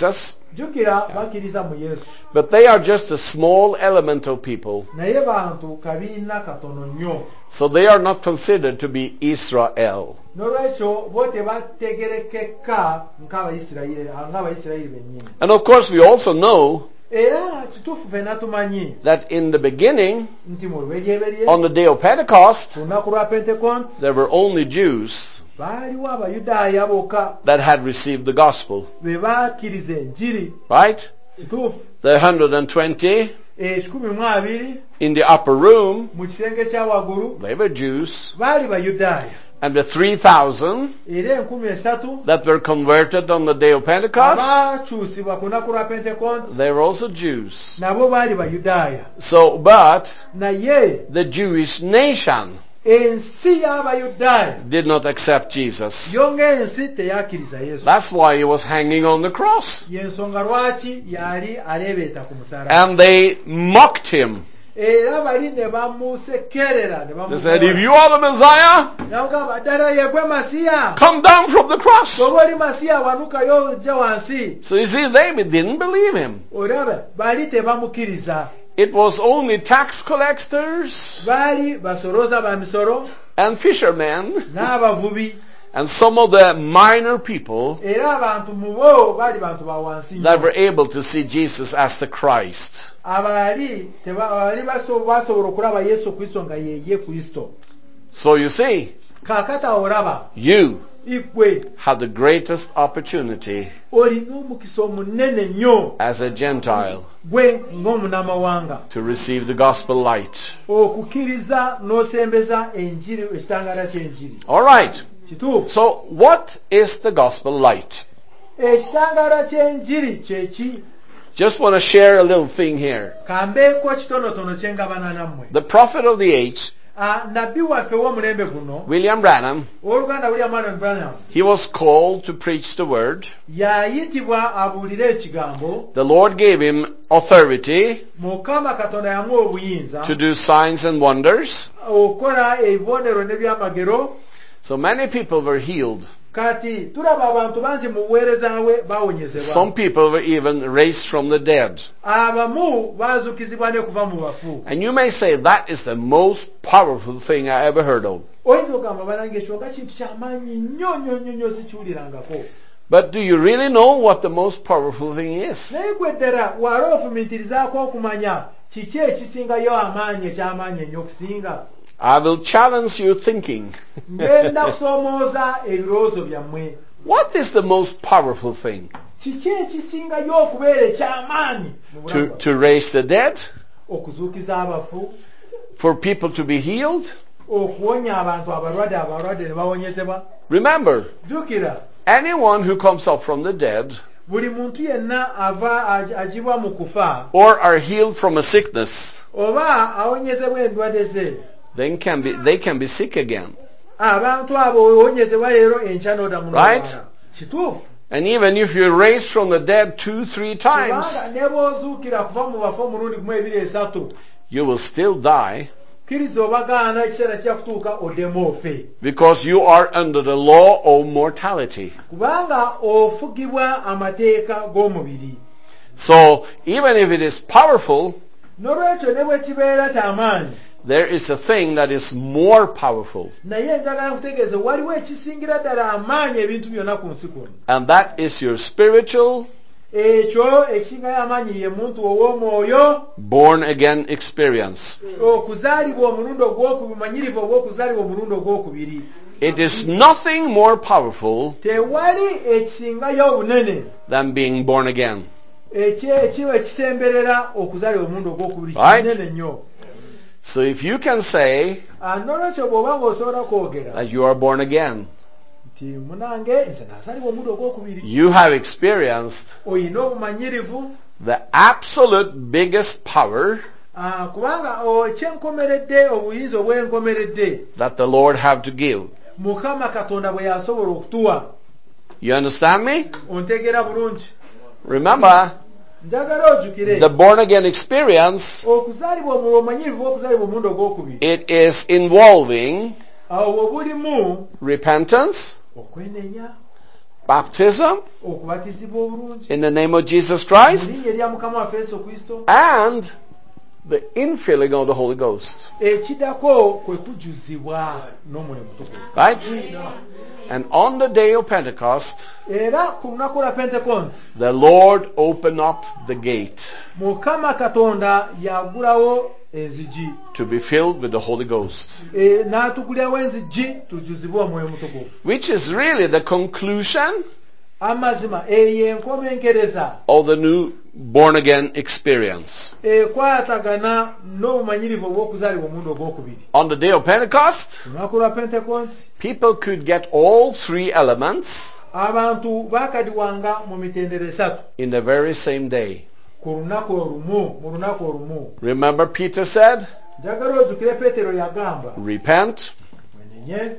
S2: jukira bakkiriza mu Yesu
S1: But they are just a small element of people.
S2: naye bantu kabiina katono nnyo
S1: So they are not considered to be Israel.
S2: n'olwekyo bo tebategerekeka ng'Abayisirayiri ng'Abayisirayiri bennyini.
S1: And of course we also know
S2: Era kituufu ffenna tumanyi
S1: that in the beginning,
S2: nti mu lubereberye
S1: on the day of Pentecost,
S2: ku lunaku lwa Pentecost
S1: there were only Jews
S2: baaliwo Abayudaaya bokka
S1: that had received the gospel.
S2: be bakkiriza enjiri.
S1: Right?
S2: Kituufu
S1: The one hundred twenty
S2: ekikumi mu abiri
S1: in the upper room,
S2: mu kisenge kya waggulu
S1: they were Jews.
S2: baali Bayudaaya,
S1: And the three thousand
S2: era enkumi esatu
S1: that were converted on the day of Pentecost,
S2: abaakyusibwa ku lunaku lwa Pentecost
S1: they were also Jews.
S2: nabo baali Bayudaaya.
S1: So, but
S2: Naye
S1: the Jewish nation
S2: ensi y'Abayudaaya
S1: did not accept Jesus.
S2: yo ng'ensi teyakkiriza Yesu.
S1: That's why he was hanging on the cross.
S2: Y'ensonga lwaki yali aleebeeta ku musalaba.
S1: And they mocked him.
S2: Era bali ne bamusekerera ne
S1: They said, if
S2: bamukola.
S1: you are the Messiah,
S2: N'agamba ddala ye gwe Masiya.
S1: come down from the cross.
S2: Bw'oba oli Masiya wanukayo ojja wansi.
S1: So you see, they didn't believe him.
S2: Olaba bali tebamukkiriza.
S1: It was only tax collectors
S2: Baali basoloza ba misolo
S1: and fishermen
S2: n'abavubi.
S1: and some of the minor people
S2: Era abantu mu bo baali bantu ba wansi
S1: that
S2: nnyo.
S1: were able to see Jesus as the Christ.
S2: Abaali teba- abaali baso- basobola okulaba Yesu Kristo nga ye ye Kristo.
S1: So you see,
S2: Kaakati awo olaba
S1: you
S2: igwe
S1: had the greatest opportunity
S2: olina omukisa omunene nnyo
S1: as a Gentile
S2: gwe ng'omunamawanga
S1: to receive the gospel light.
S2: okukkiriza n'osembeza enjiri ekitangaala ky'enjiri.
S1: All right.
S2: Kituufu.
S1: So what is the gospel light?
S2: Ekitangaala ky'enjiri kyeki?
S1: Just want to share a little thing here.
S2: Kambeeko kitonotono kye ngabana nammwe.
S1: The prophet of the age,
S2: Ah, nabbi waffe w'omulembe guno
S1: William Branham,
S2: owooluganda William Marion Branham
S1: he was called to preach the word.
S2: yayitibwa abuulire ekigambo.
S1: The Lord gave him authority
S2: Mukama Katonda yamuwa obuyinza
S1: to do signs and wonders.
S2: okukola ebibonero n'ebyamagero.
S1: So many people were healed.
S2: Kati tulaba abantu bangi mu buweereza we bawonyezebwa.
S1: Some people were even raised from the dead.
S2: Abamu baazukizibwa ne kuva mu bafu.
S1: And you may say that is the most powerful thing I ever heard of.
S2: Oyinza okugamba banange ekyo nga kintu kyamaanyi nnyo nnyo nnyo nnyo sikiwulirangako.
S1: But do you really know what the most powerful thing is?
S2: Naye gwe ddala wali ofumiitirizaako okumanya kiki ekisingayo amaanyi ekyamaanyi ennyo okusinga.
S1: I will challenge you thinking.
S2: Ngenda kusoomooza ebirowoozo byammwe.
S1: What is the most powerful thing?
S2: Kiki ekisingayo okubeera ekyamaanyi mu
S1: To,
S2: bulamu?
S1: to raise the dead?
S2: Okuzuukiza abafu,
S1: For people to be healed?
S2: okuwonya abantu abalwadde abalwadde ne bawonyezebwa.
S1: Remember,
S2: Jjukira,
S1: anyone who comes up from the dead
S2: buli muntu yenna ava ag- agibwa mu kufa
S1: or are healed from a sickness,
S2: oba awonyezebwa endwadde ze,
S1: then can be, they can be sick again.
S2: abantu abo owonyezebwa leero enkya n'oddamu
S1: Right?
S2: n'olwala. Kituufu.
S1: And even if you're raised from the dead two, three times,
S2: Kubanga ne bw'ozuukira kuva mu bafu omulundi gumu ebiri esatu,
S1: you will still die
S2: kkiriza obagaana ekiseera kijja kutuuka oddemu ofe.
S1: because you are under the law of mortality.
S2: Kubanga ofugibwa amateeka g'omubiri.
S1: So even if it is powerful,
S2: N'olwekyo ne bwe kibeera kyamaanyi,
S1: there is a thing that is more powerful,
S2: naye njagala nkutegeeze waliwo ekisingira ddala amaanyi ebintu byonna ku nsi kuno.
S1: and that is your spiritual
S2: Ekyo ekisingayo amaanyi ye muntu ow'omwoyo,
S1: born again experience.
S2: okuzaalibwa omulundi ogwokubiri, bumanyirivu obw'okuzaalibwa omulundi ogwokubiri.
S1: It is nothing more powerful
S2: Tewali ekisingayo obunene
S1: than being born again.
S2: ekye- ekiba ekisemberera okuzaalibwa omulundi ogwokubiri
S1: Right.
S2: kinene nnyo.
S1: So if you can say
S2: Ah, n'olwekyo bw'oba ng'osobola kwogera
S1: that you are born again,
S2: nti munange nze nazaalibwa omulundi ogwokubiri,
S1: you have experienced
S2: oyina obumanyirivu.
S1: the absolute biggest power
S2: Ah, kubanga oh, ekyenkomeredde, obuyinza obwenkomeredde
S1: that the Lord have to give.
S2: Mukama Katonda bwe yasobola okutuwa.
S1: You understand me?
S2: Ontegeera bulungi.
S1: Remember,
S2: Njagala ojjukire
S1: the born again experience,
S2: okuzaalibwa omuliro, omanyirivu okuzaalibwa omulundi ogwokubiri,
S1: it is involving
S2: awo bwe bulimu
S1: repentance,
S2: okwenenya,
S1: baptism
S2: okubatizibwa obulungi
S1: in the name of Jesus
S2: mu
S1: Christ,
S2: linnya erya Mukama waffe Yesu Kristo,
S1: and the infilling of the Holy Ghost.
S2: ekiddako kwe kujuzibwa n'Omwoyo Mutukuvu.
S1: Right? And on the day of Pentecost,
S2: Era ku lunaku lwa Pentekoste,
S1: the Lord opened up the gate
S2: Mukama Katonda yagulawo enzigi,
S1: to be filled with the Holy Ghost,
S2: e, n'atugulirawo enzigi tujuzibwe Omwoyo Mutukuvu.
S1: which is really the conclusion
S2: Amazima eyo enkomenkereza
S1: of the new born again experience.
S2: ekwatagana n'obumanyirivu obw'okuzaalibwa omurundi ogwokubiri.
S1: On the day of Pentecost,
S2: Ku lunaku lwa Pentekoste,
S1: people could get all three elements
S2: abantu baakadiwanga mu mitendera esatu
S1: in the very same day.
S2: ku lunaku olumu mu lunaku olumu.
S1: Remember, Peter said,
S2: Njagala ojjukire Peetero yagamba,
S1: repent,
S2: mwenenye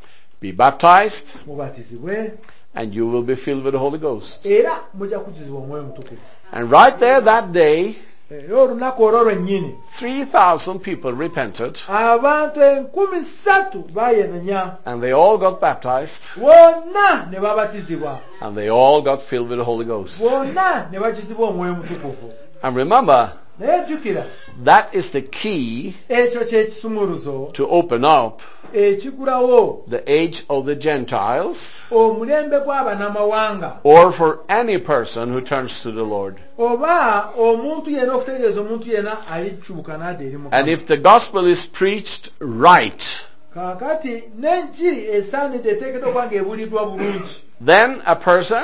S1: be baptized,
S2: mubatizibwe
S1: and you will be filled with the Holy Ghost.
S2: era mujja kujuzibwa Omwoyo Mutukuvu.
S1: And right there that day,
S2: Era olunaku olwo lwennyini
S1: three thousand people repented,
S2: abantu enkumi ssatu baayenenya,
S1: and they all got baptized,
S2: bonna ne babatizibwa,
S1: and they all got filled with the Holy Ghost.
S2: bonna ne bakizibwa Omwoyo Mutukuvu.
S1: And remember,
S2: Naye jjukira,
S1: that is the key
S2: ekyo kye kisumuluzo
S1: to open up
S2: ekigulawo
S1: the age of the Gentiles,
S2: omulembe gw'abanamawanga,
S1: or for any person who turns to the Lord.
S2: oba omuntu yenna okutegeeza omuntu yenna alikyuka n'adda eri
S1: And
S2: Mukama.
S1: if the gospel is preached right,
S2: Kaakati n'enjiri esaanidde eteekeddwa okuba ng'ebuuliddwa bulungi,
S1: then a person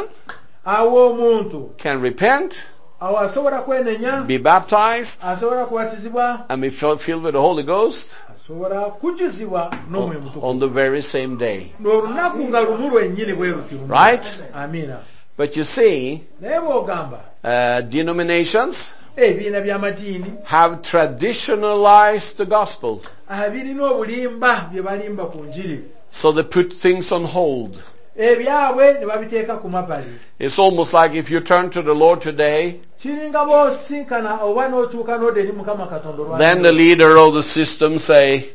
S2: awo omuntu
S1: can repent,
S2: awo asobola kwenenya,
S1: be baptized,
S2: asobola kubatizibwa,
S1: and be fill- filled with the Holy Ghost
S2: asobola kujuzibwa n'Omwoyo
S1: on,
S2: Mutukuvu.
S1: on the very same day.
S2: N'olunaku nga lumu lwennyini bwe luti lumu.
S1: Right?
S2: Amiina.
S1: But you see,
S2: Naye bw'ogamba
S1: uh, denominations
S2: ebibiina by'amadiini
S1: have traditionalized the gospel.
S2: abirina obulimba bye balimba ku njiri,
S1: So they put things on hold.
S2: ebyabwe ne babiteeka ku mabbali.
S1: It's almost like if you turn to the Lord today,
S2: Kiringa bw'osinkana oba n'okyuka n'odda eri Mukama Katonda olwa
S1: then the
S2: leero.
S1: leader of the system say,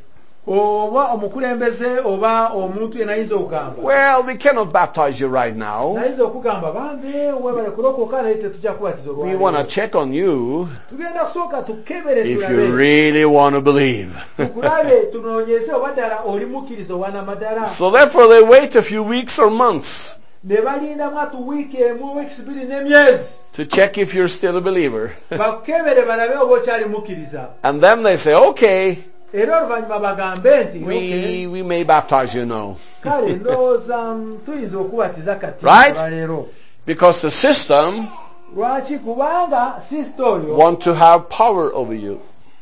S2: Oba omukulembeze oba omuntu yenna ayinza okugamba,
S1: well, we cannot baptize you right now.
S2: nayinza okugamba bambe webale kulokoka naye tetujja kubatiza
S1: We want to
S2: olwaleero.
S1: check on you
S2: Tugenda kusooka tukebere
S1: if you
S2: tulabe,
S1: really want to believe.
S2: tukulabe tunoonyeze oba ddala oli mukkiriza owaana madala.
S1: So therefore they wait a few weeks or months
S2: Ne balindamu atu wiiki emu wiiki bbiri n'emyezi
S1: to check if you're still a believer.
S2: bakukebere balabe oba okyali mukkiriza.
S1: And then they say, okay,
S2: Era oluvannyuma bagambe nti
S1: we,
S2: "Okay,
S1: we may baptize you now.
S2: kale ndowooza mm, tuyinza okubatiza kati
S1: Right?
S2: olwaleero."
S1: Because the system
S2: Lwaki? Kubanga sisita oyo
S1: want to have power over you.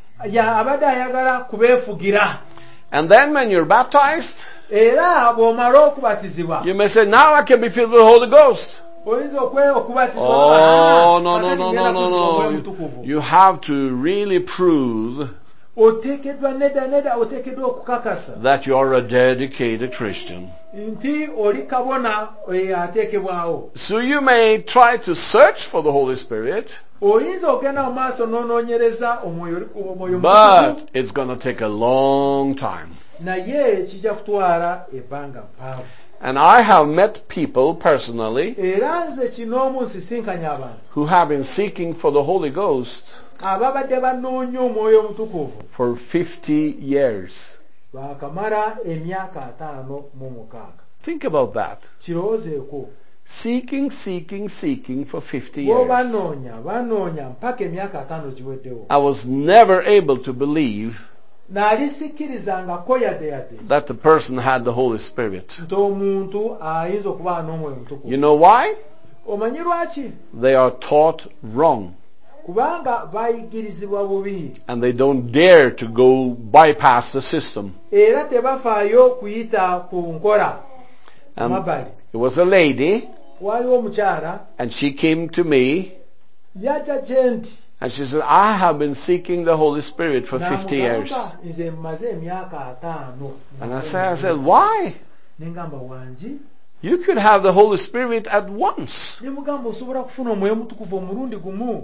S2: ya abadde ayagala kubeefugira.
S1: And then when you're baptized,
S2: Era bw'omala okubatizibwa
S1: you may say, now I can be filled with the Holy Ghost.
S2: oyinza okwe okubatizibwa.
S1: Oh,
S2: "Ah,
S1: no, no,
S2: kakati
S1: no,
S2: ngenda
S1: no,
S2: kuzibwa Omwoyo
S1: no, no.
S2: Mutukuvu."
S1: You have to really prove
S2: Oteekeddwa nedda nedda oteekeddwa okukakasa
S1: that you are a dedicated Christian.
S2: nti oli kabona eh, ateekebwawo.
S1: So you may try to search for the Holy Spirit,
S2: Oyinza okgenda mu maaso n'onoonyereza omwoyo omwoyo
S1: but
S2: mutukuvu,
S1: it's going to take a long time.
S2: naye kijja kutwala ebbanga mpaavu.
S1: And I have met people personally
S2: Era nze kinoomu nsisinkanya abantu
S1: who have been seeking for the Holy Ghost
S2: ababadde banoonya omwoyo omutukuvu
S1: for fifty years.
S2: baakamala emyaka ataano mu mukaaga.
S1: Think about that.
S2: Kirowoozeeko.
S1: Seeking, seeking, seeking for fifty
S2: Bo
S1: years.
S2: banoonya banoonya mpaka emyaka ataano giweddewo.
S1: I was never able to believe
S2: Naali sikkirizangako yadde yadde
S1: that the person had the Holy Spirit.
S2: nti omuntu ayinza okuba n'omwoyo omutukuvu.
S1: You know why?
S2: Omanyi lwaki?
S1: They are taught wrong,
S2: Kubanga bayigirizibwa bubi
S1: and they don't dare to go bypass the system.
S2: era tebafaayo kuyita ku nkola ku
S1: And
S2: mabbali.
S1: it was a lady,
S2: Waaliwo omukyala
S1: and she came to me,
S2: yajja gye nti
S1: and she said, I have been seeking the Holy Spirit for fifty years.
S2: n'amugamba nze mmaze emyaka ataano.
S1: And I said, I said, why?
S2: Nengamba wangi.
S1: You could have the Holy Spirit at once.
S2: Ne mugamba osobola kufuna omwoyo mutukuvu omulundi gumu.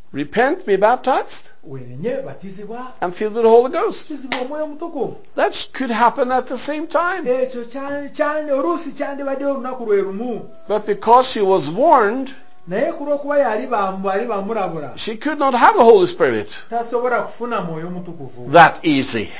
S1: Repent, be baptized,
S2: wenenye batizibwa
S1: and filled with the Holy Ghost.
S2: batizibwa omwoyo omutukuvu.
S1: That could happen at the same time.
S2: Ekyo kyali kyali oluusi kyandibaddeyo olunaku lwe lumu,
S1: But because she was warned,
S2: naye ku lw'okuba yali bali bamulabula
S1: she could not have the Holy Spirit
S2: tasobola kufuna mwoyo omutukuvu
S1: that easy.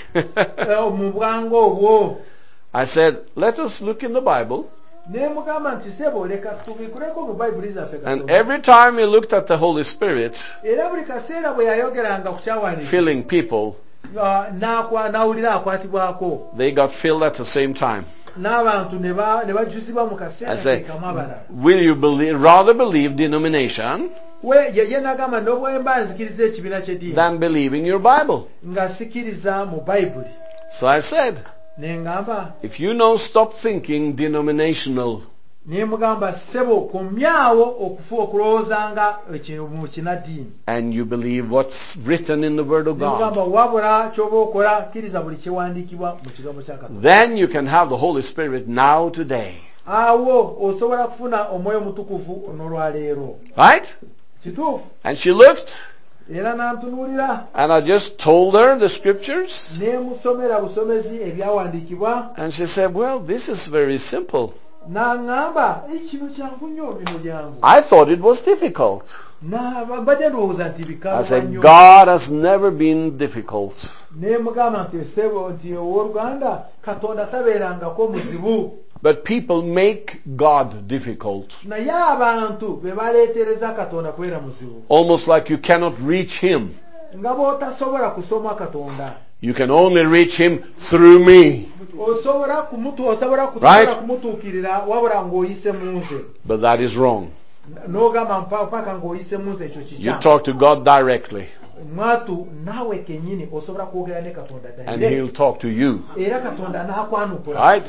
S2: mu bwangu obwo.
S1: I said, let us look in the Bible.
S2: Ne mugamba nti sebo leka tubikuleko mu bayibuli zaffe
S1: And
S2: Katonda.
S1: every time he looked at the Holy Spirit
S2: Era buli kaseera bwe yayogeranga ku kyawandiikibwa
S1: filling people,
S2: n'akwa- n'awulira akwatibwako,
S1: they got filled at the same time.
S2: n'abantu ne ba- ne bajjuzibwa mu kaseera
S1: I say,
S2: keekamu abalala.
S1: will you believe, rather believe denomination
S2: We ye ye n'agamba n'obwemba nzikiriza ekibiina ky'eddiini
S1: than believing your Bible?
S2: nga sikiriza mu bayibuli.
S1: So I said,
S2: Ne ngamba
S1: if you now stop thinking denominational,
S2: ne mugamba ssebo komyawo okufu okulowoozanga eki- mu kinaddiini.
S1: and you believe what's written in the Word of
S2: Ne mugamba
S1: God,
S2: wabula ky'oba okola kkiriza buli kyewandiikibwa mu kigambo kya Katonda.
S1: then you can have the Holy Spirit now today.
S2: Awo osobola kufuna omwoyo omutukuvu n'olwaleero.
S1: Right?
S2: Kituufu.
S1: And she looked,
S2: Era n'antunuulira
S1: and I just told her the scriptures,
S2: n'emusomera busomezi ebyawandiikibwa,
S1: and she said, well, this is very simple.
S2: n'aŋŋamba ekino kyangu nnyo, bino byangu.
S1: I thought it was difficult.
S2: Na- mbadde ndowooza nti
S1: I
S2: bikaluba
S1: said,
S2: nnyo.
S1: God has never been difficult.
S2: Ne mugamba nti esebo nti owooluganda Katonda tabeerangako muzibu,
S1: But people make God difficult.
S2: naye abantu be baleetereza Katonda kubeera muzibu,
S1: Almost like you cannot reach Him.
S2: nga b'otasobola kusoma Katonda.
S1: You can only reach Him through me.
S2: Osobola kumutu osobola
S1: Right.
S2: kutobola kumutuukirira wabula ng'oyise mu nze.
S1: But that is wrong.
S2: N'ogamba mpa- mpaka ng'oyise mu nze, ekyo
S1: You
S2: kikyamu.
S1: talk to God directly,
S2: Mwatu naawe kennyini osobola kwogera ne Katonda
S1: and
S2: direct.
S1: He'll talk to you.
S2: Era Katonda n'akwanukula.
S1: Right?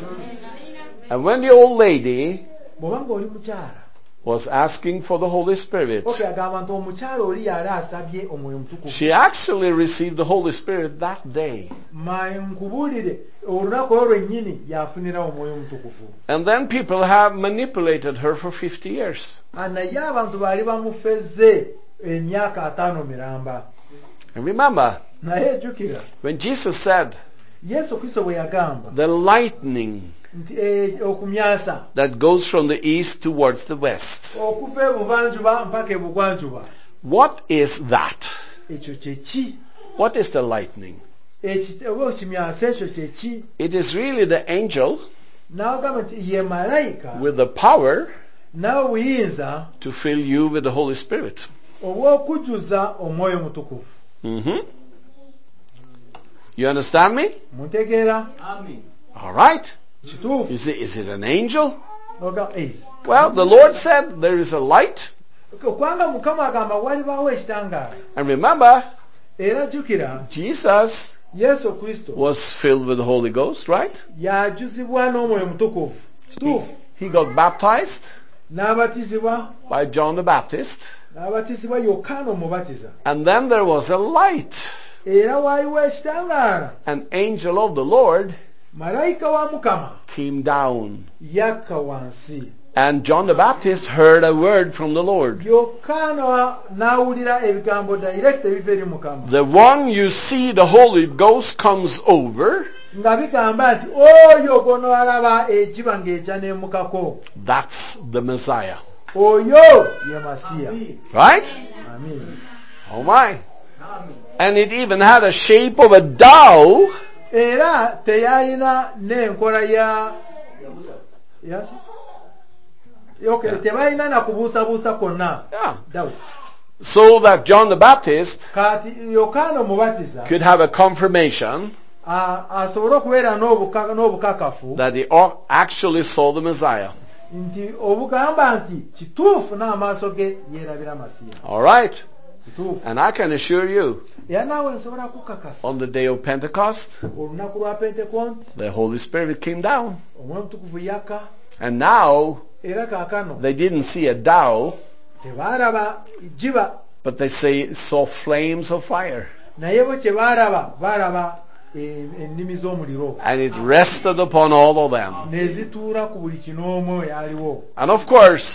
S1: And when the old lady
S2: Bw'oba ng'oli mukyala,
S1: was asking for the Holy Spirit,
S2: okay, agamba nti omukyala oli yali asabye omwoyo mutukuvu.
S1: she actually received the Holy Spirit that day.
S2: Ma nkubuulire olunaku olwo lwennyini yafunira omwoyo mutukuvu.
S1: And then people have manipulated her for fifty years.
S2: Ah, naye abantu baali bamufezze emyaka ataano miramba.
S1: And remember,
S2: Naye ejjukira
S1: when Jesus said,
S2: Yesu Kristo bwe yagamba
S1: the lightning
S2: nti eh, okumyasa
S1: that goes from the east towards the west,
S2: okuva ebuvanjuba mpaka ebugwanjuba,
S1: what is that?
S2: ekyo kye ki?
S1: What is the lightning?
S2: Eki- oba ekimyasa ekyo kye ki?
S1: It is really the angel
S2: N'agamba nti ye malayika
S1: with the power
S2: n'obuyinza
S1: to fill you with the Holy Spirit.
S2: obw'okujjuza omwoyo mutukuvu.
S1: hmm You understand me?
S2: Muntegeera?
S1: All right.
S2: Kituufu.
S1: Is it, is it an angel?
S2: N'ogamba, eh,
S1: Well, the Lord said there is a light.
S2: kubanga Mukama agamba walibaawo ekitangaala.
S1: And remember,
S2: Era jjukira
S1: Jesus
S2: Yesu Kristo
S1: was filled with the Holy Ghost, right?
S2: yajjuzibwa n'omwoyo mutukuvu.
S1: He,
S2: Kituufu.
S1: he got baptized
S2: N'abatizibwa
S1: by John the Baptist.
S2: n'abatizibwa Yokaana omubatiza.
S1: And then there was a light.
S2: Era waaliwo ekitangaala.
S1: An angel of the Lord
S2: Malayika wa Mukama
S1: came down.
S2: yakka wansi.
S1: And John the Baptist heard a word from the Lord.
S2: Yokaana n'awulira ebigambo direct ebiva eri Mukama.
S1: The one you see the Holy Ghost comes over,
S2: Nga bigamba nti oyo gw'onaalaba ejiba ng'ejja n'emukako,
S1: that's the Messiah.
S2: oyo ye Masiya.
S1: Right?
S2: Amiina.
S1: Oh my. And it even had a shape of a dove.
S2: Era teyalina n'enkola ya ya okay, tebalina na kubuusabuusa kwonna.
S1: Yeah.
S2: Dawudi.
S1: So that John the Baptist
S2: Kati Yokaana omubatiza
S1: could have a confirmation
S2: a- asobole okubeera n'obuka- n'obukakafu
S1: that he au- actually saw the Messiah.
S2: nti obugamba nti kituufu n'amaaso ge yeerabira Masiya.
S1: All right.
S2: Kituufu.
S1: And I can assure you,
S2: Era naawe nsobola kukakasa
S1: on the day of Pentecost,
S2: olunaku lwa Pentekonti
S1: the Holy Spirit came down.
S2: omwoyo mutukuvu yakka,
S1: And now
S2: era kaakano
S1: they didn't see a dove,
S2: tebaaraba ijjiba,
S1: but they say saw flames of fire.
S2: naye bo kye baaraba baaraba e- ennimi z'omuliro
S1: And it rested upon all of them.
S2: ne zituula ku buli kinoomu eyaliwo.
S1: And of course,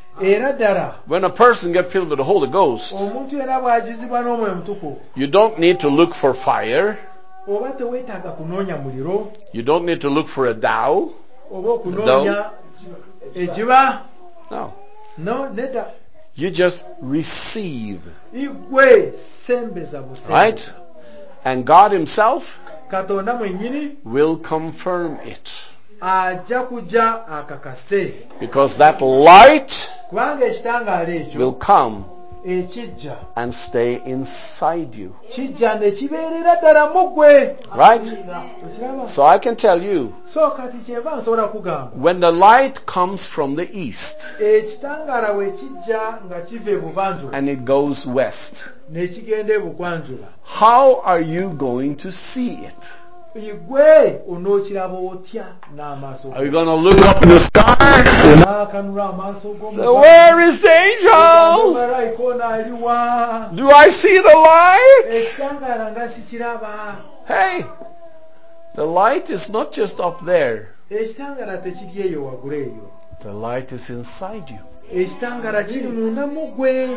S2: era ddala
S1: When a person gets filled with the Holy Ghost,
S2: omuntu era bw'ajuzibwa n'omwoyo mutukuvu
S1: you don't need to look for fire.
S2: oba teweetaaga kunoonya muliro
S1: You don't need to look for a Tao.
S2: oba okunoonya ejiba
S1: No.
S2: no nedda
S1: You just receive.
S2: igwe sembeza busembe
S1: Right? And God himself
S2: katonda mwennyini
S1: will confirm it.
S2: ajja kujja akakase
S1: Because that light
S2: kubanga ekitangaala ekyo
S1: will come
S2: ekijja
S1: and stay inside you.
S2: kijja ne kibeerera ddala mu ggwe
S1: Right?
S2: okiraba
S1: So I can tell you,
S2: so kati kyenva nsobola kugamba
S1: when the light comes from the east
S2: ekitangaala bwe kijja nga kiva ebuvanjuba
S1: and it goes west,
S2: ne kigenda ebugwanjuba
S1: how are you going to see it?
S2: igwe onookiraba otya n'amaaso
S1: Are you going to look up in the sky?
S2: naakanula amaaso
S1: So where is the angel?
S2: g'omumalayika aliwa
S1: Do I see the light?
S2: ekitangaala nga sikiraba
S1: Hey, the light is not just up there.
S2: ekitangaala tekiri eyo waggulu eyo
S1: The light is inside you.
S2: ekitangaala kiri munda mu ggwe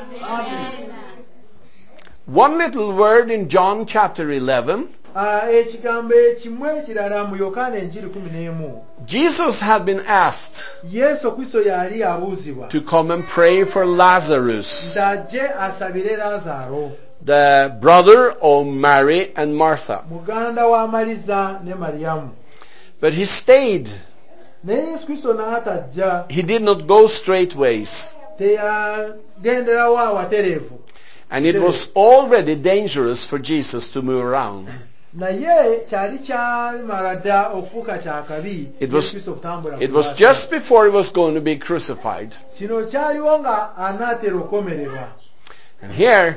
S1: One little word in John chapter eleven.
S2: Ah, ekigambo ekimu ekirala mu yokaana enjiri kumi n'emu
S1: Jesus had been asked
S2: yesu kristo yali abuuzibwa
S1: to come and pray for Lazarus,
S2: ndajje asabire laazaalo
S1: the brother of Mary and Martha.
S2: muganda wa maliza ne mariyamu
S1: But he stayed.
S2: naye yesu kristo n'atajja
S1: He did not go straightways.
S2: teyagenderawo awatereevu
S1: And it was already dangerous for Jesus to move around.
S2: naye kyali kyamala dda okufuuka kyakabi
S1: It was-
S2: Yesu Kristo okutambula
S1: It
S2: ku
S1: was
S2: lwatu.
S1: just before he was going to be crucified.
S2: kino kyaliwo nga anaatera okukomererwa
S1: And here,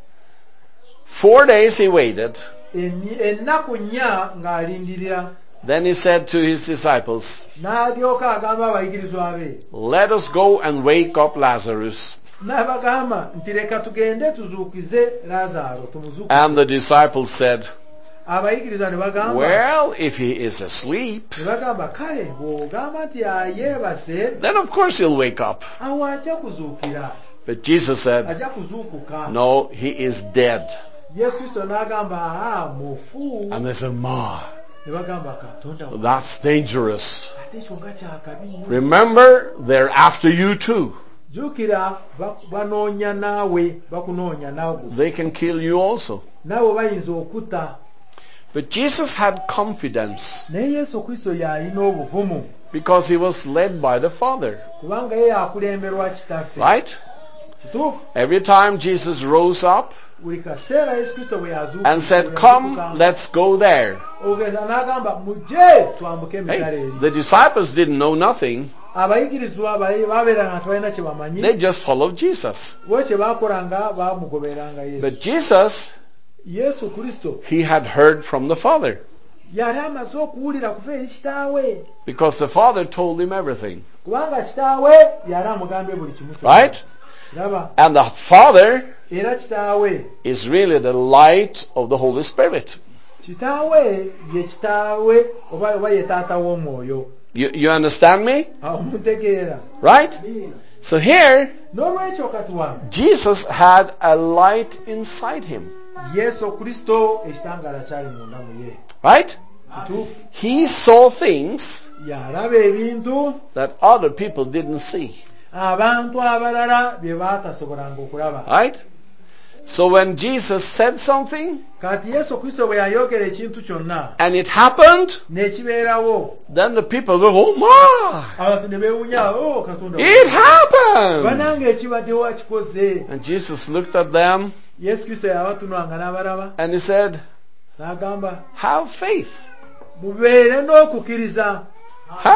S1: four days he waited.
S2: Enni- ennaku nnya ng'alindirira
S1: Then he said to his disciples,
S2: n'alyoka agamba abayigirizwa be
S1: let us go and wake up Lazarus.
S2: n'abagamba nti leka tugende tuzuukize laazaalo
S1: And
S2: tumuzuukize
S1: the disciples said,
S2: abayigirizwa ne bagamba
S1: well, if he is asleep,
S2: ne bagamba kale bw'ogamba nti ayeebase
S1: then of course he'll wake up.
S2: awo ajja kuzuukira
S1: But Jesus said,
S2: ajja kuzuukuka
S1: no, he is dead.
S2: yesu kristo n'agamba aa mufu
S1: And they said, ma,
S2: ne bagamba katonda wa-
S1: that's dangerous.
S2: ate ekyo nga kyakabi nnyo
S1: Remember, they're after you too.
S2: jjukira ba- banoonya naawe bakunoonya naawe
S1: They can kill you also.
S2: naawe bayinza okutta
S1: But Jesus had confidence
S2: naye yesu kristo yalina obuvumu
S1: because he was led by the Father.
S2: kubanga ye yakulemberwa kitaffe
S1: Right?
S2: kituufu
S1: Every time Jesus rose up
S2: buli kaseera yesu kristo bwe
S1: and said, come, let's go there.
S2: ogeza n'agamba mujje twambuke emitala
S1: Hey,
S2: eri
S1: the disciples didn't know nothing.
S2: abayigirizwa bali- babeeranga nga tebalina kye bamanyi
S1: They just followed Jesus.
S2: bo kye baakolanga baamugoberanga yesu
S1: But Jesus,
S2: yesu kristo
S1: he had heard from the Father
S2: yali amaze okuwulira kuva eri kitaawe
S1: because the Father told him everything.
S2: kubanga kitaawe yali amugambye buli kimu kyonna.
S1: Right?
S2: Raba
S1: And the Father
S2: era kitaawe
S1: is really the light of the Holy Spirit.
S2: kitaawe ye kitaawe oba oba ye taata w'omwoyo
S1: You, you understand me?
S2: awo mutegeera
S1: Right? So here,
S2: n'olwekyo kati wange
S1: Jesus had a light inside him.
S2: yesu kristo ekitangaala kyali munda mu ye
S1: Right?
S2: kituufu
S1: He saw things
S2: yalaba ebintu
S1: that other people didn't see.
S2: abantu abalala bye baatasobolanga okulaba
S1: Right? So when Jesus said something
S2: kati yesu kristo bwe yayogera ekintu kyonna
S1: and it happened,
S2: n'ekibeerawo
S1: then the people go, oh my,
S2: abantu ne beewunya o katonda
S1: it happened.
S2: banange ekibaddewo akikoze
S1: And Jesus looked at them
S2: yesu kristo yabatunulanga n'abalaba
S1: and he said,
S2: n'agamba
S1: have faith.
S2: mubeere n'okukkiriza
S1: Huh?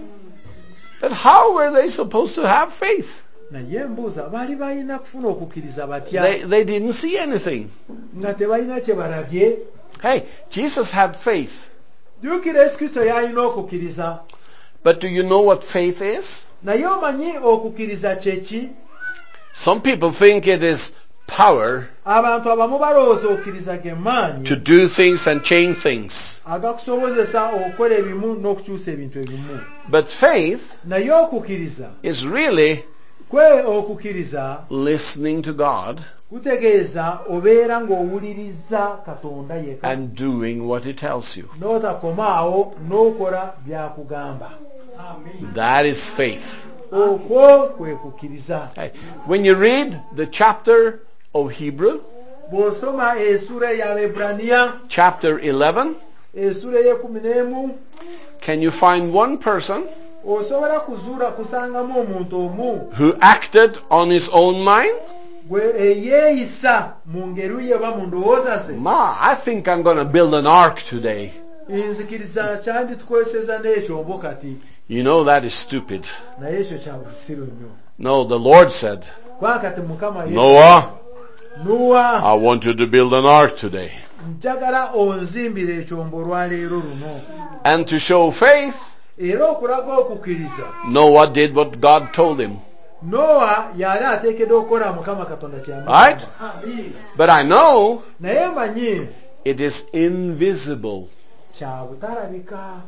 S1: But how were they supposed to have faith?
S2: naye mbuuza baali balina kufuna okukkiriza batya
S1: They, they didn't see anything.
S2: nga tebalina kye balabye
S1: Hey, Jesus had faith.
S2: jjukira yesu kristo yalina okukkiriza
S1: But do you know what faith is?
S2: naye omanyi okukkiriza kyeki
S1: Some people think it is power
S2: abantu abamu balowooza okukkiriza ge maanyi
S1: to do things and change things.
S2: agakusobozesa okukola ebimu n'okukyusa ebintu ebimu
S1: But faith
S2: naye okukkiriza
S1: is really
S2: kwe okukkiriza
S1: listening to God
S2: kutegeeza obeera ng'owuliriza Katonda yekka
S1: and doing what He tells you.
S2: n'otakomaawo n'okola by'akugamba.
S1: That is faith.
S2: Okwo kwe kukkiriza.
S1: Hey, when you read the chapter of Hebrew,
S2: bw'osoma esura y'Abeebraniya
S1: chapter eleven,
S2: esura ey'ekumi n'emu,
S1: can you find one person
S2: osobola kuzuula kusangamu omuntu omu
S1: who acted on his own mind?
S2: gwe eyeeyisa mu ngeri ye oba mu ndowooza ze?
S1: Ma, I think I'm going to build an ark today.
S2: nzikiriza kyandi tukozeseza n'ekyombo kati.
S1: You know that is stupid.
S2: naye ekyo kya busiru nnyo.
S1: No, the Lord said,
S2: kubanga kati Mukama ye
S1: Noah,
S2: Noah,
S1: I want you to build an ark today.
S2: njagala onzimbire ekyombo olwaleero luno.
S1: And to show faith,
S2: era okulaga okukkiriza,
S1: Noah did what God told him.
S2: Noah yali ateekeddwa okukola Mukama Katonda
S1: Right?
S2: kyamugamba.
S1: But I know
S2: naye manyi
S1: it is invisible.
S2: kya butalabika.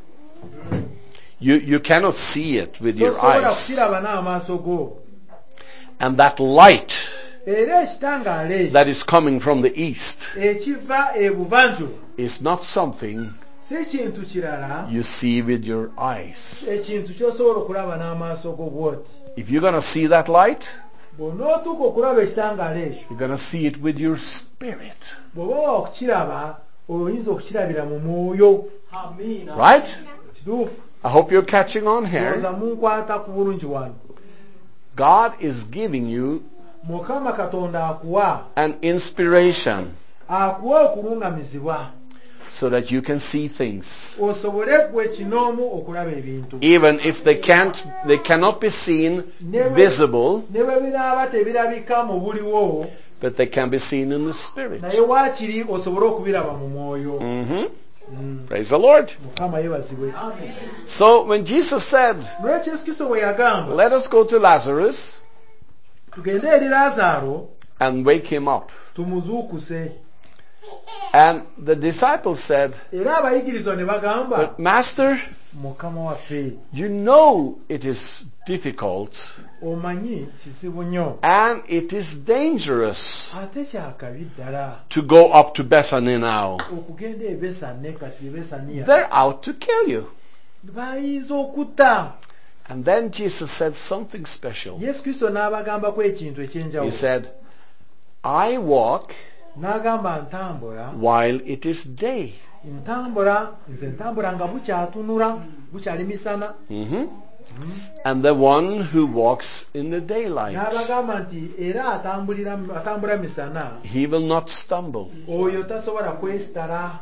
S1: You, you cannot see it with your
S2: tosobola
S1: eyes.
S2: kukiraba n'amaaso go.
S1: And that light
S2: era ekitangaale
S1: that is coming from the east
S2: ekiva ebuvanjuba
S1: is not something
S2: si kintu kirala,
S1: you see with your eyes.
S2: ekintu ky'osobola okulaba n'amaaso go bw'oti.
S1: If you're going to see that light,
S2: bw'onootuuka okulaba ekitangaale ekyo,
S1: you're going to see it with your spirit.
S2: bw'oba wakukiraba oyinza okukirabira mu mwoyo.
S1: Right?
S2: Kituufu.
S1: I hope you're catching on here.
S2: Oza munkwata ku bulungi wano.
S1: God is giving you
S2: Mukama Katonda akuwa
S1: an inspiration
S2: akuwa okulungamizibwa
S1: so that you can see things.
S2: osobole gwe kinoomu okulaba ebintu.
S1: Even if they can't, they cannot be seen visible,
S2: ne bwe binaaba tebirabika mu buliwo,
S1: but they can be seen in the spirit.
S2: naye waakiri osobole okubiraba mu mwoyo.
S1: Mm-hmm. Praise the Lord.
S2: Mukama yebazibwe.
S1: So when Jesus said,
S2: Lwaki Yesu Kristo bwe yagamba
S1: let us go to Lazarus
S2: tugende eri Laazaalo
S1: and wake him up.
S2: tumuzuukuse,
S1: And the disciples said,
S2: era abayigirizwa ne bagamba,
S1: but Master,
S2: Mukama waffe,
S1: you know it is difficult
S2: omanyi kizibu nnyo
S1: and it is dangerous
S2: ate kyakabi ddala
S1: to go up to Bethany now.
S2: okugenda e Besane, kati e Besaniya
S1: They're out to kill you.
S2: bayinza okutta.
S1: And then Jesus said something special.
S2: Yesu Kristo n'abagambako ekintu
S1: He
S2: ekyenjawulo.
S1: said, I walk
S2: N'agamba ntambula,
S1: while it is day.
S2: ntambula, nze ntambula nga bukyatunula, bukyali misana.
S1: Mm-hmm. And the one who walks in the daylight,
S2: N'abagamba nti era atambulira atambula misana,
S1: he will not stumble.
S2: oyo tasobola kwesitala.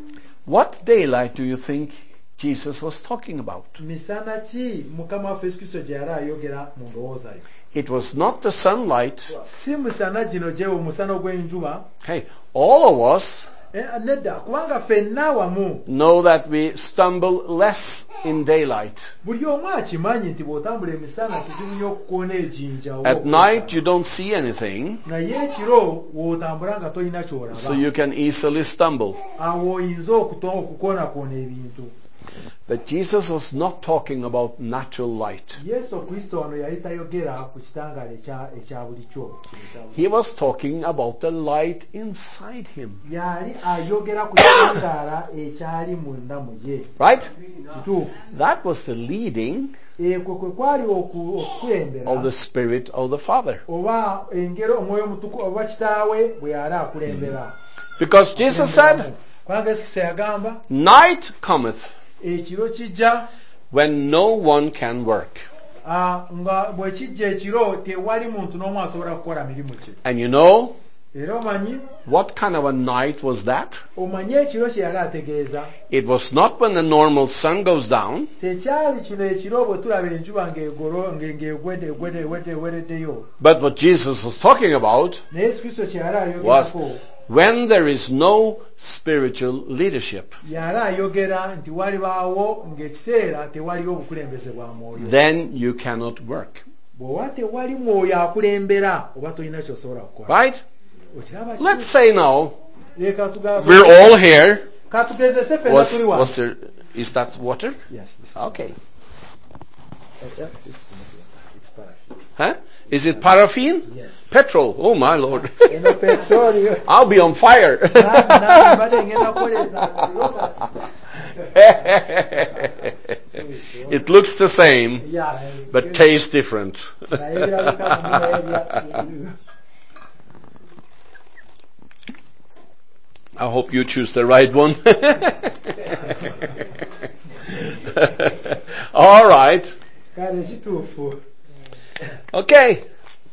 S1: What daylight do you think Jesus was talking about?
S2: Misana ki Mukama waffe Yesu Kristo gye yali ayogera mu ndowooza ye?
S1: It was not the sunlight.
S2: Si musana gino gyewo musana ogw'enjuba.
S1: Hey, all of us
S2: Eh, nedda, kubanga ffenna wamu
S1: know that we stumble less in daylight.
S2: buli omu akimanyi nti bw'otambula emisana kizibu nnyo okukoona ejjinja oba
S1: At
S2: okwesitala.
S1: night you don't see anything,
S2: naye ekiro w'otambula nga tolina ky'olaba,
S1: so you can easily stumble.
S2: awo oyinza okuto- okukoonakona ebintu.
S1: But Jesus was not talking about natural light.
S2: Yesu Kristo wano yali tayogera ku kitangaala ekya ekya bulikyo.
S1: He was talking about the light inside him.
S2: Yali ayogera ku kitangaala ekyali munda mu ye.
S1: Right?
S2: Kituufu.
S1: That was the leading
S2: Ekwo kwe kwali oku- okukulembera
S1: of the Spirit of the Father.
S2: oba engero omwoyo omutuku oba kitaawe bwe yali akulembera.
S1: Because Jesus said,
S2: kubanga Yesu Kristo yagamba
S1: night cometh
S2: ekiro kijja
S1: when no one can work.
S2: ah, nga bwe kijja ekiro tewali muntu n'omu asobola kukola mirimu kye.
S1: And you know,
S2: Era omanyi
S1: what kind of a night was that?
S2: omanyi ekiro kye yali ategeeza
S1: It was not when the normal sun goes down.
S2: tekyali kino ekiro bwe tulaba enjuba ng'egolo nge- ng'egwedde egwedde ewedde ewereddeyo,
S1: But what Jesus was talking about
S2: naye Yesu Kristo kye yali
S1: was
S2: ayogerako
S1: when there is no spiritual leadership,
S2: yali ayogera nti walibaawo ng'ekiseera tewaliyo obukulembeze bwa mwoyo.
S1: then you cannot work.
S2: bw'oba tewali mwoyo akulembera oba tolina kyosobola kukola.
S1: Right?
S2: Okiraba ki?
S1: Let's say now,
S2: Leka tugambe-
S1: we're all here.
S2: katugezese ffenna
S1: Was,
S2: tuli wano.
S1: was there, is that water?
S2: Yes, this is-
S1: Okay.
S2: uh, yeah, this is not water. It's paraffin.
S1: Huh? Is it paraffin?
S2: Yes.
S1: Petrol. Oh my Lord.
S2: Eno petroli.
S1: I'll be on fire.
S2: Na- na- mbadde ngenda kukoleza robot.
S1: It looks the same,
S2: Yeah,
S1: but tastes different.
S2: naye birabika mu mmere ebya-
S1: I hope you choose the right one. All right.
S2: kale kituufu.
S1: Okay.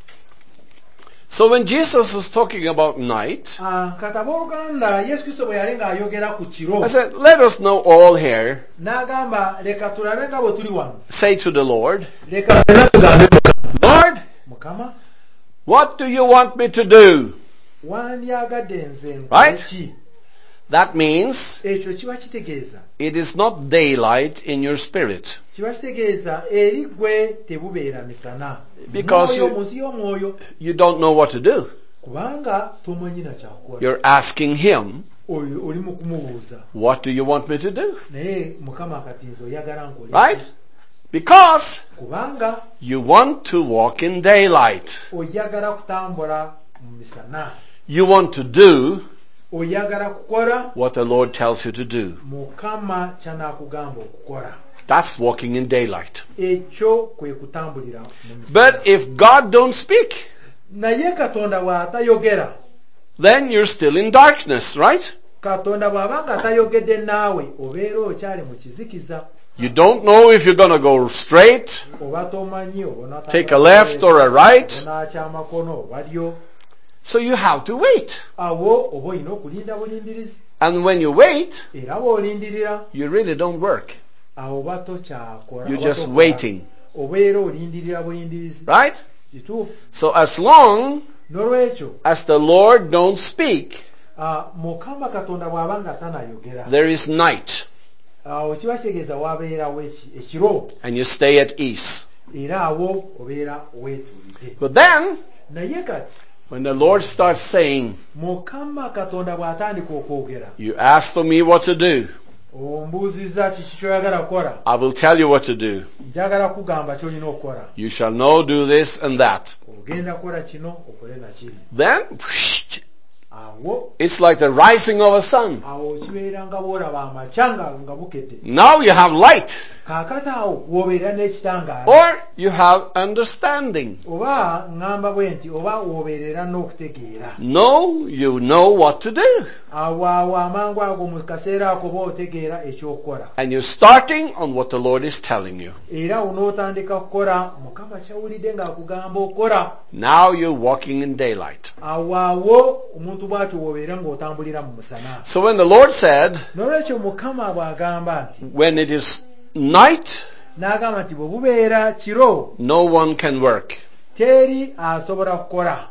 S1: So when Jesus was talking about night,
S2: Ah, kataba oluganda Yesu Kristo bwe yali ng'ayogera ku kiro
S1: I said, let us know all here,
S2: n'agamba leka tulabe nga bwe tuli wano,
S1: say to the Lord,
S2: leka ffenna tugambe
S1: Lord,
S2: Mukama
S1: what do you want me to do?
S2: wandyagadde nze
S1: Right?
S2: nkole ki?
S1: That means
S2: Ekyo kiba kitegeeza
S1: it is not daylight in your spirit.
S2: kiba kitegeeza eri ggwe tebubeera misana
S1: Because
S2: mwoyo
S1: you-
S2: mu nsi y'omwoyo
S1: You don't know what to do.
S2: kubanga tomanyi na kyakukola.
S1: You're asking him,
S2: Oyo oli mu kumubuuza
S1: what do you want me to do?
S2: naye Mukama kati nze oyagala nkole
S1: Right? Because
S2: kubanga
S1: you want to walk in daylight.
S2: oyagala kutambula mu misana,
S1: You want to do
S2: oyagala kukola
S1: what the Lord tells you to do.
S2: Mukama kyanaakugamba okukola.
S1: That's walking in daylight.
S2: Ekyo kwe kutambulira mu misana.
S1: But if God don't speak,
S2: Naye Katonda bw'atayogera,
S1: then you're still in darkness, right?
S2: Katonda bw'aba nga tayogedde naawe obeera okyali mu kizikiza,
S1: You don't know if you're going to go straight,
S2: oba tomanyi oba onaatambula
S1: take a left or a right.
S2: oba n'akyamakono oba ddyo.
S1: So you have to wait.
S2: Awo oba olina okulinda bulindirizi,
S1: And when you wait,
S2: era bw'olindirira
S1: you really don't work.
S2: awo oba tokyakola,
S1: You're
S2: oba
S1: just
S2: tokola.
S1: waiting,
S2: Obeera olindirira bulindirizi.
S1: right?
S2: Kituufu.
S1: So as long
S2: N'olwekyo
S1: as the Lord don't speak,
S2: ah, Mukama Katonda bw'aba nga tanayogera,
S1: there is night,
S2: awo kiba kitegeeza wabeerawo eki- ekiro,
S1: and you stay at ease.
S2: era awo obeera weetuulidde.
S1: But then,
S2: Naye kati
S1: when the Lord starts saying,
S2: Mukama Katonda bw'atandika okwogera,
S1: you ask for me what to do,
S2: ombuuzizza kiki ky'oyagala kukola,
S1: I will tell you what to do.
S2: njagala kugamba ky'olina okukola,
S1: You shall know, do this and that.
S2: ogenda kukola kino okole nakiri.
S1: Then,
S2: Awo
S1: it's like the rising of a sun.
S2: awo kibeera nga bw'olaba amakya nga nga bukedde.
S1: Now you have light,
S2: Kaakati awo w'obeera n'ekitangaala,
S1: or you have understanding.
S2: oba ŋŋamba bwe nti oba w'obeerera n'okutegeera.
S1: No, you know what to do.
S2: Awo awo amangu ago mu kaseera ako oba otegeera ekyokukola,
S1: And you're starting on what the Lord is telling you.
S2: era onootandika kukola Mukama kyawulidde ng'akugamba okukola.
S1: Now you're walking in daylight.
S2: Awo awo omuntu bw'atyo w'obeera ng'otambulira mu musana.
S1: So when the Lord said,
S2: N'olwekyo Mukama bw'agamba nti,
S1: when it is night,
S2: n'agamba nti bwe bubeera kiro,
S1: no one can work.
S2: teri asobola kukola.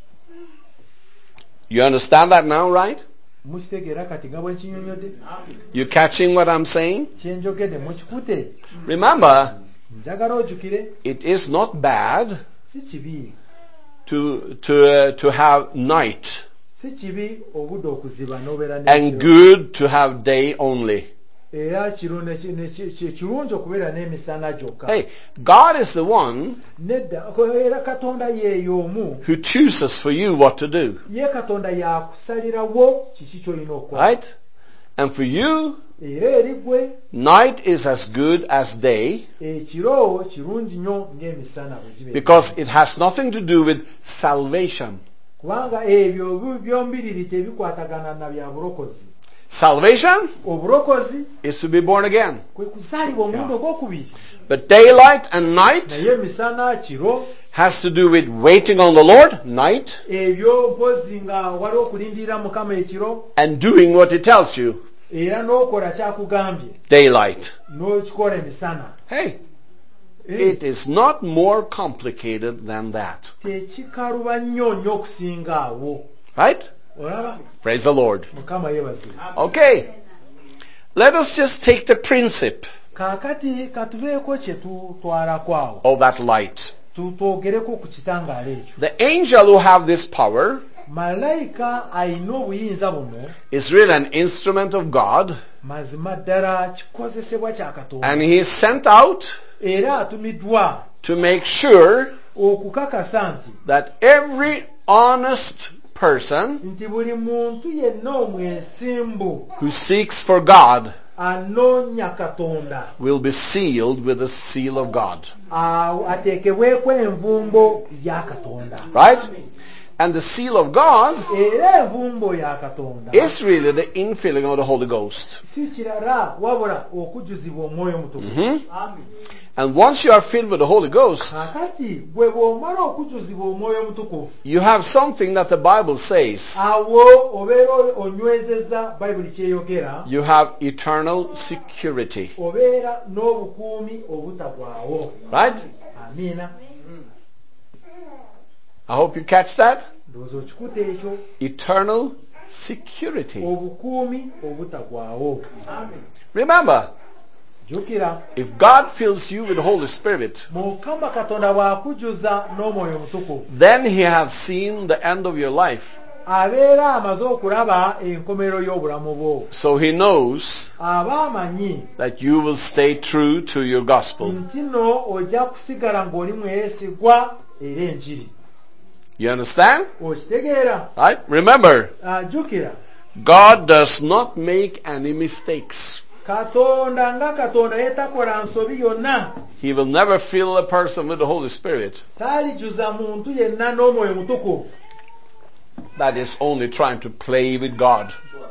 S1: You understand that now, right?
S2: Mukitegeera kati nga bwe nkinyonyodde?
S1: You catching what I'm saying?
S2: Kye njogedde mukikute?
S1: Remember,
S2: Njagala ojjukire,
S1: it is not bad
S2: si kibi,
S1: to to uh, to have night,
S2: si kibi obudde okuziba n'obeera
S1: and
S2: n'ekiro.
S1: good to have day only.
S2: Era kiro ne ki- ne ki- ki- kirungi okubeera n'emisana gyokka.
S1: Hey, God is the one
S2: Nedda, ko- era Katonda yeeyo omu,
S1: who chooses for you what to do,
S2: ye Katonda yakusalirawo kiki ky'olina okukola.
S1: right? And for you,
S2: Era eri ggwe
S1: night is as good as day
S2: ekiro kirungi nnyo ng'emisana bwe gibeera.
S1: because it has nothing to do with salvation.
S2: Kubanga ebyo bu- byombiriri tebikwatagana na bya bulokozi.
S1: Salvation
S2: Obulokozi
S1: is to be born again.
S2: kwe kuzaalibwa omulundi ogwokubiri.
S1: But daylight and night
S2: Naye emisana kiro
S1: has to do with waiting on the Lord, night,
S2: ebyo mpozi nga wali okulindirira Mukama ekiro,
S1: and doing what He tells you,
S2: era n'okola kyakugambye
S1: daylight.
S2: n'okikola emisana.
S1: Hey,
S2: Eh,
S1: it is not more complicated than that.
S2: tekikaluba nnyo nnyo okusinga awo.
S1: Right?
S2: Olaba?
S1: Praise the Lord.
S2: Mukama yeebazibwe.
S1: Okay. Let us just take the principle
S2: Kaakati katubeeko kye tutwalako awo,
S1: of that light.
S2: tutwogereko ku kitangaala ekyo.
S1: The angel who have this power
S2: Malayika alina obuyinza buno,
S1: is really an instrument of God,
S2: mazima ddala kikozesebwa kya Katonda,
S1: and he is sent out
S2: era atumiddwa
S1: to make sure
S2: okukakasa nti
S1: that every honest person
S2: nti buli muntu yenna omwesimbu
S1: who seeks for God
S2: anoonya Katonda
S1: will be sealed with the seal of God.
S2: awo ateekebweko envumbo ya Katonda.
S1: Right? And the seal of God
S2: Era envumbo ya Katonda
S1: is really the infilling of the Holy Ghost.
S2: si kirala wabula okujjuzibwa Omwoyo Mutukuvu.
S1: Mhm. And once you are filled with the Holy Ghost,
S2: Kakati bwe bw'omala okujjuzibwa Omwoyo Mutukuvu,
S1: you have something that the Bible says.
S2: awo obeera onywezezza Bayibuli kyeyogera,
S1: You have eternal security.
S2: obeera n'obukuumi obutagwawo.
S1: Right?
S2: Amiina.
S1: I hope you catch that.
S2: Ndowooza okikuta ekyo,
S1: Eternal security.
S2: obukuumi obutagwawo.
S1: Remember,
S2: Jjukira,
S1: if God fills you with the Holy Spirit,
S2: Mukama Katonda bw'akujjuza n'Omwoyo Mutukuvu,
S1: then He has seen the end of your life.
S2: abeera amaze okulaba enkomerero y'obulamu bwo.
S1: So He knows
S2: Aba amanyi
S1: that you will stay true to your gospel.
S2: nti no ojja kusigala ng'oli mwesigwa era enjiri.
S1: You understand?
S2: Okitegeera?
S1: Right? Remember,
S2: Jjukira,
S1: God does not make any mistakes.
S2: Katonda nga Katonda yetakola nsobi yonna.
S1: He will never fill a person with the Holy Spirit
S2: Talijjuza muntu yenna n'Omwoyo Mutukuvu
S1: that is only trying to play with God.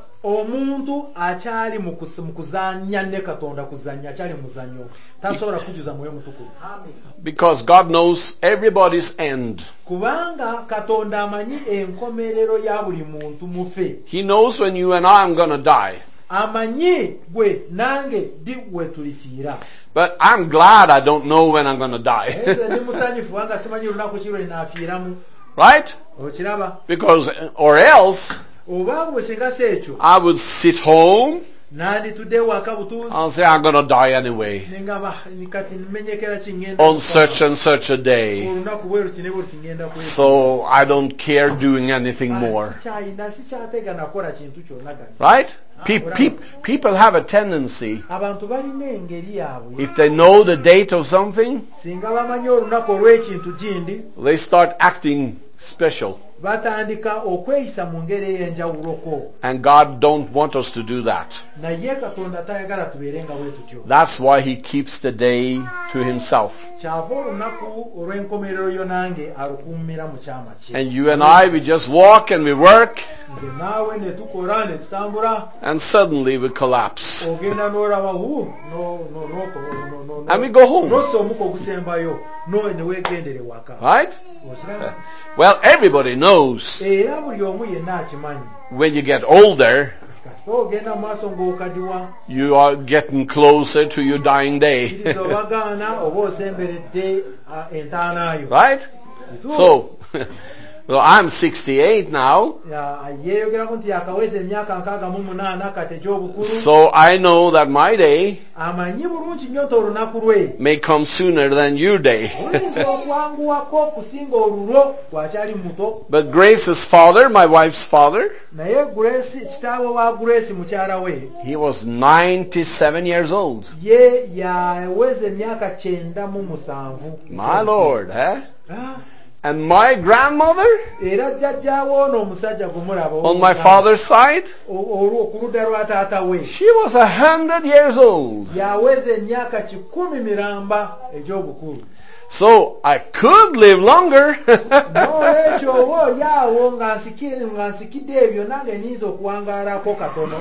S2: omuntu akyali mu kus- mu kuzannya ne Katonda, kuzannya akyali muzanyo, tasobola kujjuza Mwoyo Mutukuvu.
S1: Because God knows everybody's end.
S2: Kubanga Katonda amanyi enkomerero ya buli muntu mufe.
S1: He knows when you and I am going to die.
S2: Amanyi gwe nange ddi we tulifiira.
S1: But I'm glad I don't know when I'm going to
S2: Nze
S1: die.
S2: ndi musanyufu kubanga simanyi lunaku ki lwe naafiiramu.
S1: Right?
S2: Okiraba?
S1: Because, or else,
S2: Oba bwe singa si ekyo,
S1: I would sit home
S2: nanditudde waka butuuzi
S1: and say, I'm going to die anyway.
S2: ne ngamba kati mmenyekera ki ngenda
S1: On
S2: kufa.
S1: such and such a day.
S2: Olunaku bwe luti ne bwe luti ngenda kwefa.
S1: So I don't care doing anything
S2: Ah,
S1: more.
S2: sikyayina sikyatega nakola kintu kyonna gati.
S1: Right? Pe- pe- people have a tendency,
S2: Abantu balina engeri yaabwe,
S1: if they know the date of something,
S2: singa bamanyi olunaku olw'ekintu gindi,
S1: they start acting special.
S2: batandika okweyisa mu ngeri ey'enjawuloko.
S1: And God don't want us to do that.
S2: Naye Katonda tayagala tubeere nga bwe tutyo.
S1: That's why He keeps the day to Himself.
S2: Kyava olunaku olw'enkomerero yo nange alukuumira mu kyama kye.
S1: And you and I, we just walk and we work,
S2: Nze naawe ne tukola ne tutambula,
S1: and suddenly we collapse.
S2: ogenda n'olaba wu no no no no no no
S1: And we go home.
S2: n'ossa omuko ogusembayo no ne weegendere waka.
S1: Right?
S2: Okiraba?
S1: Well, everybody knows
S2: Era buli omu yenna akimanyi.
S1: when you get older,
S2: Kasita ogenda mu maaso ng'okadiwa,
S1: you are getting closer to your dying day.
S2: kiriza obagaana oba osemberedde ah, entaanaayo.
S1: Right?
S2: Kituufu.
S1: So, well, I'm sixty-eight now,
S2: Ya- yeeyogerako nti yakaweza emyaka nkaaga mu munaana kati egy'obukulu.
S1: so I know that my day
S2: Amanyi bulungi nnyo nti olunaku lwe
S1: may come sooner than your day.
S2: oyinza okwanguwako okusinga olulwo bw'akyali muto.
S1: But Grace's father, my wife's father,
S2: Naye Grace, kitaawe wa Grace mukyala we,
S1: he was ninety-seven years old.
S2: ye yaweza emyaka kyenda mu musanvu.
S1: My Lord, eh?
S2: Ah,
S1: And my grandmother,
S2: era jjajjaawe ono omusajja gumulaba
S1: on my father's side,
S2: olwo ku ludda lwa taata we,
S1: she was a hundred years old.
S2: yaweza emyaka kikumi miramba egy'obukulu.
S1: So I could live longer.
S2: N'olwekyo oba oli awo nga nsikire- nga nsikidde ebyo nange nyinza okuwangaalako katono.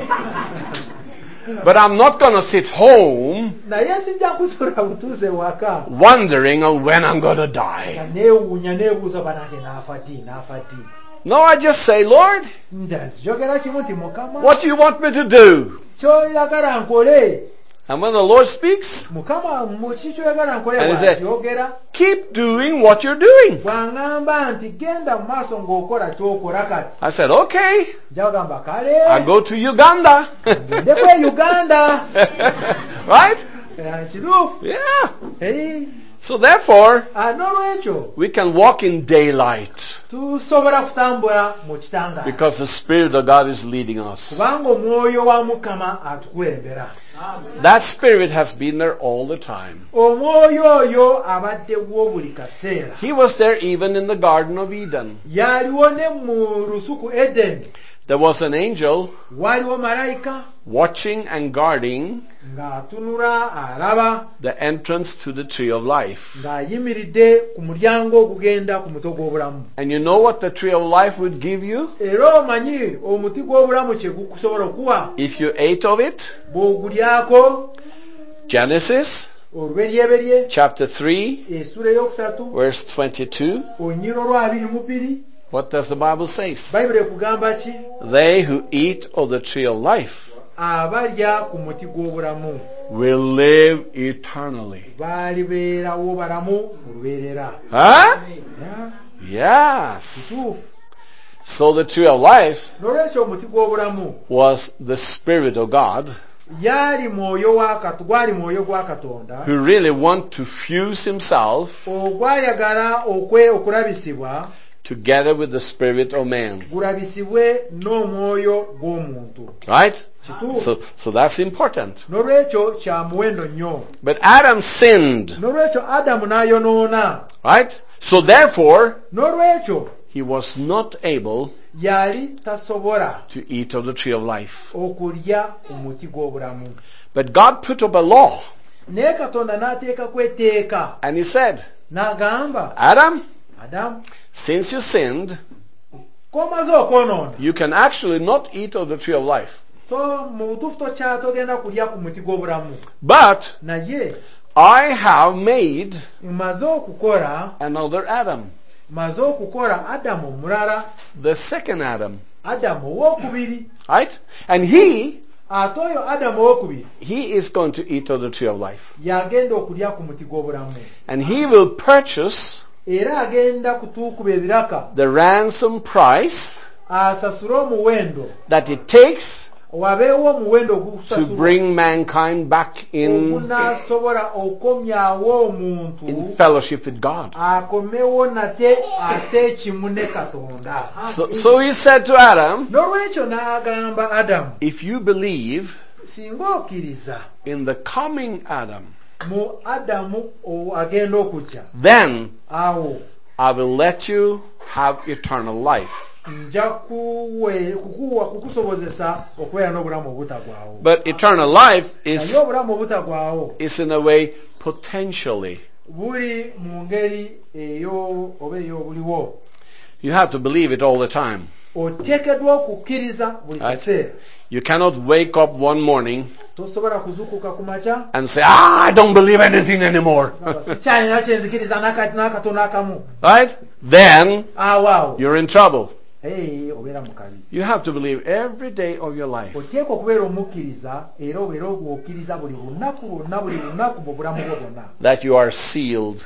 S1: But I'm not going to sit home
S2: Naye sijja kusula butuuze waka
S1: wondering on when I'm going to die.
S2: nga neewuunya neebuuza banange naafa ddi naafa ddi.
S1: No, I just say, Lord,
S2: Nja nzijogera kimu nti Mukama,
S1: what do you want me to do?
S2: kyoyagala nkole.
S1: And when the Lord speaks,
S2: Mukama muki kyoyagala nkole
S1: And he said-
S2: bw'akyogera.
S1: keep doing what you're doing.
S2: Bw'aŋŋamba nti genda mu maaso ng'okola kyokola kati.
S1: I said, okay,
S2: Nja bagamba kale
S1: I go to Uganda.
S2: ngendeko e Uganda.
S1: Right?
S2: Eh, Kiruufu.
S1: Yeah.
S2: Eh,
S1: So therefore,
S2: Ah, n'olwekyo
S1: we can walk in daylight
S2: tusobola kutambula mu kitangaala
S1: because the Spirit of God is leading us.
S2: kubanga omwoyo wa Mukama atukulembera.
S1: That Spirit has been there all the time.
S2: Omwoyo oyo abaddewo buli kaseera.
S1: He was there even in the Garden of Eden.
S2: Yaliwo ne mu lusuku Edeni.
S1: There was an angel
S2: Waliwo malayika
S1: watching and guarding
S2: ng'atunula alaba
S1: the entrance to the tree of life.
S2: ng'ayimiridde ku mulyango ogugenda ku muti gw'obulamu.
S1: And you know what the tree of life would give you?
S2: Era omanyi omuti gw'obulamu kye gukusobola okuwa
S1: If you ate of it?
S2: bw'ogulyako.
S1: Genesis
S2: Oluberyeberye
S1: chapter three,
S2: essula eyokusatu
S1: verse twenty-two.
S2: onyiro olwabiri mu bbiri.
S1: What does the Bible say?
S2: Bayibuli ekugamba ki?
S1: They who eat of the tree of life
S2: Abalya ku muti gw'obulamu
S1: will live eternally.
S2: balibeerawo balamu mu lubeerera.
S1: Huh?
S2: Yeah,
S1: Yes.
S2: kituufu.
S1: So the tree of life
S2: N'olwekyo omuti gw'obulamu
S1: was the Spirit of God
S2: yali mwoyo wa Katonda, gwali mwoyo gwa Katonda
S1: who really want to fuse himself
S2: ogwayagala okwe okulabisibwa
S1: together with the spirit of man.
S2: gulabisibwe n'omwoyo gw'omuntu.
S1: Right?
S2: Kituufu.
S1: So, so that's important.
S2: N'olwekyo kya muwendo nnyo.
S1: But Adam sinned.
S2: N'olwekyo Adamu n'ayonoona.
S1: Right? So therefore,
S2: N'olwekyo
S1: he was not able
S2: yali tasobola
S1: to eat of the tree of life.
S2: okulya ku muti gw'obulamu.
S1: But God put up a law
S2: Naye Katonda n'ateekako etteeka
S1: and he said,
S2: n'agamba
S1: Adam,
S2: Adamu,
S1: since you sinned,
S2: k'omaze okwonoona
S1: you can actually not eat of the tree of life.
S2: to mu butuufu tokya togenda kulya ku muti gw'obulamu.
S1: But
S2: Naye
S1: I have made
S2: mmaze okukola
S1: another Adam,
S2: mmaze okukola Adamu omulala,
S1: the second Adam.
S2: Adamu owookubiri.
S1: Right? And he,
S2: Ate oyo Adamu owookubiri
S1: he is going to eat of the tree of life.
S2: y'agenda okulya ku muti gw'obulamu.
S1: And he will purchase
S2: Era agenda kutuukuba ebiraka,
S1: the ransom price
S2: asasule omuwendo,
S1: that it takes
S2: wabeewo omuwendo
S1: to
S2: ogusasulwa
S1: bring mankind back in,
S2: ogunaasobola okomyawo omuntu
S1: in fellowship with God.
S2: akomewo nate aseekimu ne Katonda.
S1: So, so he said to Adam,
S2: N'olwekyo n'agamba Adamu,
S1: if you believe
S2: singa okkiriza
S1: in the coming Adam,
S2: mu Adamu o- agenda okujja,
S1: then
S2: awo
S1: I will let you have eternal life.
S2: nja kuwe- kukuwa kukusobozesa okubeera n'obulamu obutagwawo.
S1: But eternal life
S2: Naye
S1: is,
S2: obulamu obutagwawo
S1: is in a way potentially.
S2: buli mu ngeri eyo oba ey'obuliwo.
S1: You have to believe it all the time.
S2: Oteekeddwa okukkiriza buli
S1: Right.
S2: kaseera.
S1: You cannot wake up one morning
S2: Tosobola kuzuukuka ku makya
S1: and say, ah, I don't believe anything anymore.
S2: sikyalina kyenzikiriza n'aka- n'akatono akamu.
S1: Right? Then
S2: Awo awo
S1: you're in trouble.
S2: Hey, obeera mu kabi.
S1: You have to believe every day of your life
S2: Oteeka okubeera omukkiriza era obeera okkiriza buli lunaku lwonna buli lunaku mu bulamu bwo bwonna.
S1: that you are sealed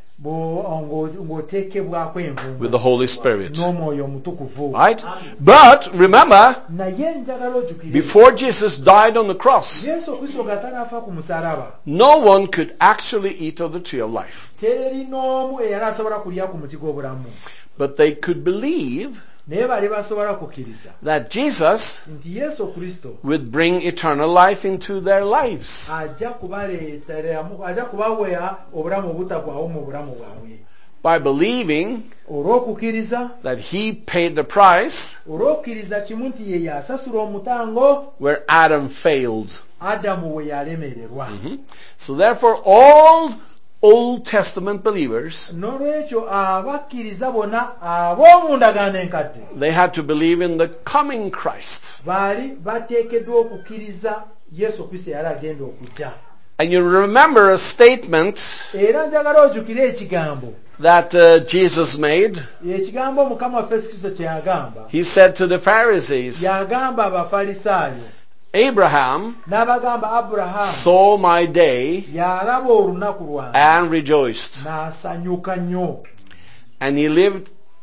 S2: Bo- ngo- ng'oteekebwako envumbo
S1: with the Holy Spirit.
S2: n'omwoyo omutukuvu.
S1: Right? But remember,
S2: Naye njagala ojjukire,
S1: before Jesus died on the cross,
S2: Yesu Kristo nga tanaafa ku musalaba,
S1: no one could actually eat of the tree of life.
S2: teri n'omu eyali asobola kulya ku muti gw'obulamu.
S1: But they could believe
S2: Naye bali basobola kukkiriza
S1: that Jesus
S2: nti Yesu Kristo
S1: would bring eternal life into their lives.
S2: ajja kubaleeteramu ajja kubaweera obulamu obutagwawo mu bulamu bwabwe.
S1: By believing
S2: Olw'okukkiriza,
S1: that He paid the price
S2: olw'okukkiriza kimu nti ye yasasula omutango
S1: where Adam failed.
S2: Adamu we yalemererwa.
S1: Mhm. So therefore all Old Testament believers,
S2: N'olwekyo abakkiriza bonna ab'omu ndagaano enkadde
S1: they had to believe in the coming Christ.
S2: baali bateekeddwa okukkiriza Yesu Kristo yali agenda okujja.
S1: And you remember a statement
S2: Era njagala ojjukire ekigambo
S1: that uh, Jesus made.
S2: ekigambo Mukama waffe Yesu Kristo kye yagamba.
S1: He said to the Pharisees,
S2: Yagamba Abafalisaayo
S1: Abraham
S2: n'abagamba Aburahamu
S1: saw my day
S2: yalaba olunaku lwange
S1: and rejoiced,
S2: n'asanyuka nnyo,
S1: and he lived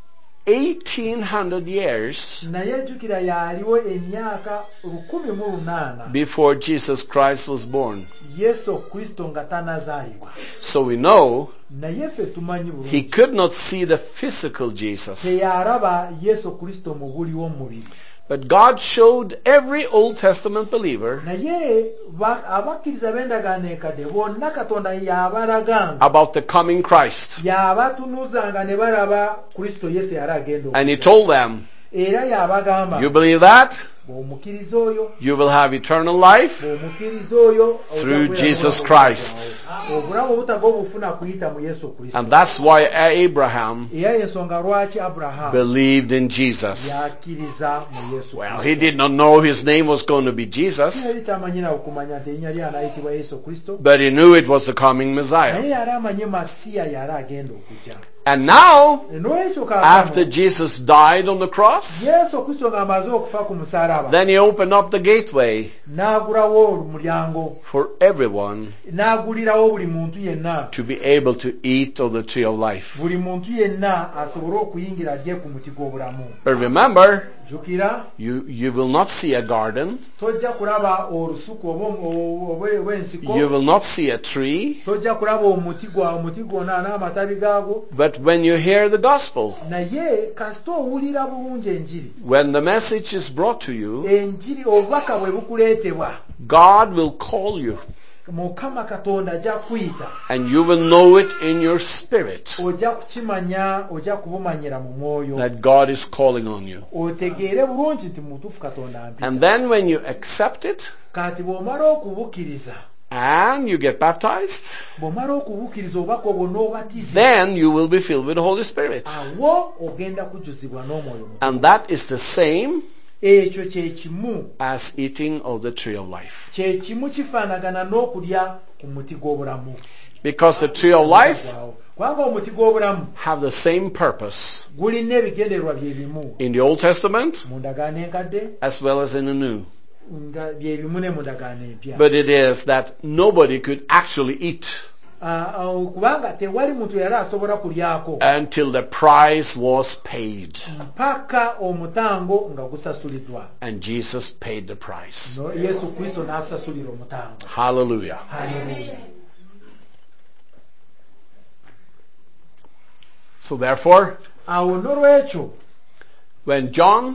S1: eighteen hundred years
S2: naye jjukira yaliwo emyaka lukumi mu lunaana
S1: before Jesus Christ was born.
S2: Yesu Kristo nga tanazaalibwa.
S1: So we know
S2: naye ffe tumanyi
S1: he
S2: bulungi
S1: could not see the physical Jesus.
S2: teyalaba Yesu Kristo mu buli w'omubiri.
S1: But God showed every Old Testament believer
S2: naye ba- abakkiriza b'endagaano enkadde bonna Katonda yabalaganga
S1: about the coming Christ.
S2: yabatunuzanga ne balaba Kristo Yesu yali agenda
S1: And he
S2: okujja.
S1: told them,
S2: era yabagamba
S1: you believe that?
S2: bw'omukkiriza oyo
S1: You will have eternal life
S2: bw'omukkiriza oyo
S1: through
S2: ojja
S1: Jesus
S2: kubeera n'obulamu
S1: Christ.
S2: bwawe. obulamu obutaga obufuna kuyita mu Yesu Kristo.
S1: And that's why Abraham
S2: era y'ensonga lwaki Abraham
S1: believed in Jesus.
S2: yakkiriza mu Yesu
S1: Well,
S2: Kristo.
S1: he did not know his name was going to be Jesus,
S2: yali tamanyira okumanya nti erinnya lye anaayitibwa Yesu Kristo,
S1: but he knew it was the coming
S2: naye
S1: Messiah.
S2: yali amanye Masiya yali agenda okujja.
S1: And now,
S2: n'olwekyo
S1: after
S2: kaakano
S1: Jesus died on the cross,
S2: Yesu Kristo ng'amaze okufa ku musalaba
S1: then he opened up the gateway
S2: n'agulawo omulyango
S1: for everyone
S2: n'agulirawo buli muntu yenna
S1: to be able to eat of the tree of life.
S2: buli muntu yenna asobole okuyingira alye ku muti gw'obulamu.
S1: But remember,
S2: jjukira
S1: you, you will not see a garden,
S2: tojja kulaba olusuku oba omu- oba- oba ensiko,
S1: you will not see a tree,
S2: tojja kulaba omuti gwa omuti gwonna n'amatabi gaagwo,
S1: but when you hear the gospel,
S2: naye kasita owulira bulungi enjiri
S1: when the message is brought to you,
S2: enjiri obubaka bwe bukuleetebwa,
S1: God will call you
S2: Mukama Katonda ajja kuyita,
S1: and you will know it in your spirit
S2: ojja kukimanya, ojja kubumanyira mu mwoyo,
S1: that God is calling on you.
S2: otegeere bulungi nti mutuufu Katonda ampita.
S1: And then when you accept it
S2: kati bw'omala okubukkiriza
S1: and you get baptized,
S2: bw'omala okubukkiriza obubaka obwo n'obatiza,
S1: then you will be filled with the Holy Spirit.
S2: awo ogenda kujjuzibwa n'omwoyo mutukuvu.
S1: And that is the same
S2: ekyo kye kimu
S1: as eating of the tree of life.
S2: kye kimu kifaanagana n'okulya ku muti gw'obulamu.
S1: Because the tree of life
S2: kubanga omuti gw'obulamu
S1: have the same purpose
S2: gulina ebigendererwa bye bimu
S1: in the Old Testament
S2: mu ndagaano enkadde
S1: as well as in the New.
S2: nga bye bimu ne mu ndagaano empya.
S1: But it is that nobody could actually eat
S2: Ah, ah, kubanga tewali muntu yali asobola kulyako
S1: until the price was paid.
S2: mpaka omutango nga gusasuliddwa.
S1: And Jesus paid the price.
S2: No, Yesu Kristo n'asasulira omutango.
S1: Hallelujah.
S2: Haleluya.
S1: So therefore,
S2: awo n'olwekyo
S1: when John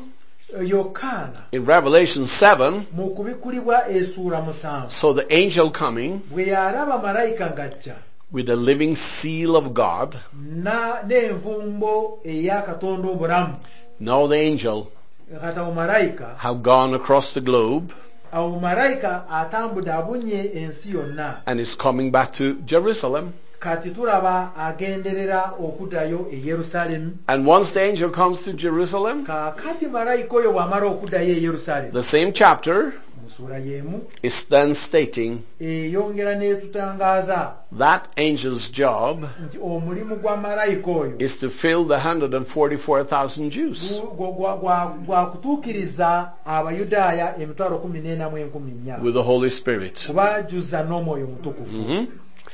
S2: Yokaana
S1: in Revelation seven
S2: mu kubikulibwa essuula musanvu
S1: saw the angel coming
S2: bwe yalaba malayika ng'ajja
S1: with the living seal of God,
S2: na n'envumbo eya Katonda obulamu,
S1: now the angel
S2: kati awo malayika
S1: have gone across the globe
S2: awo malayika atambudde abunye ensi yonna,
S1: and is coming back to Jerusalem.
S2: kati tulaba agenderera okuddayo e Yerusaalemi.
S1: And once the angel comes to Jerusalem,
S2: kaakati malayika oyo bw'amala okuddayo e Yerusaalemi,
S1: the same chapter
S2: mu ssuula y'emu
S1: is then stating
S2: eyongera n'etutangaaza
S1: that angel's job
S2: nti omulimu gwa malayika oyo
S1: is to fill the one hundred forty-four thousand Jews
S2: gwa- gwa- gwa gwa kutuukiriza Abayudaaya emitwalo kumi n'ena mu enkumi nnya,
S1: with the Holy Spirit.
S2: kubajjuza n'omwoyo mutukuvu.
S1: Mhm.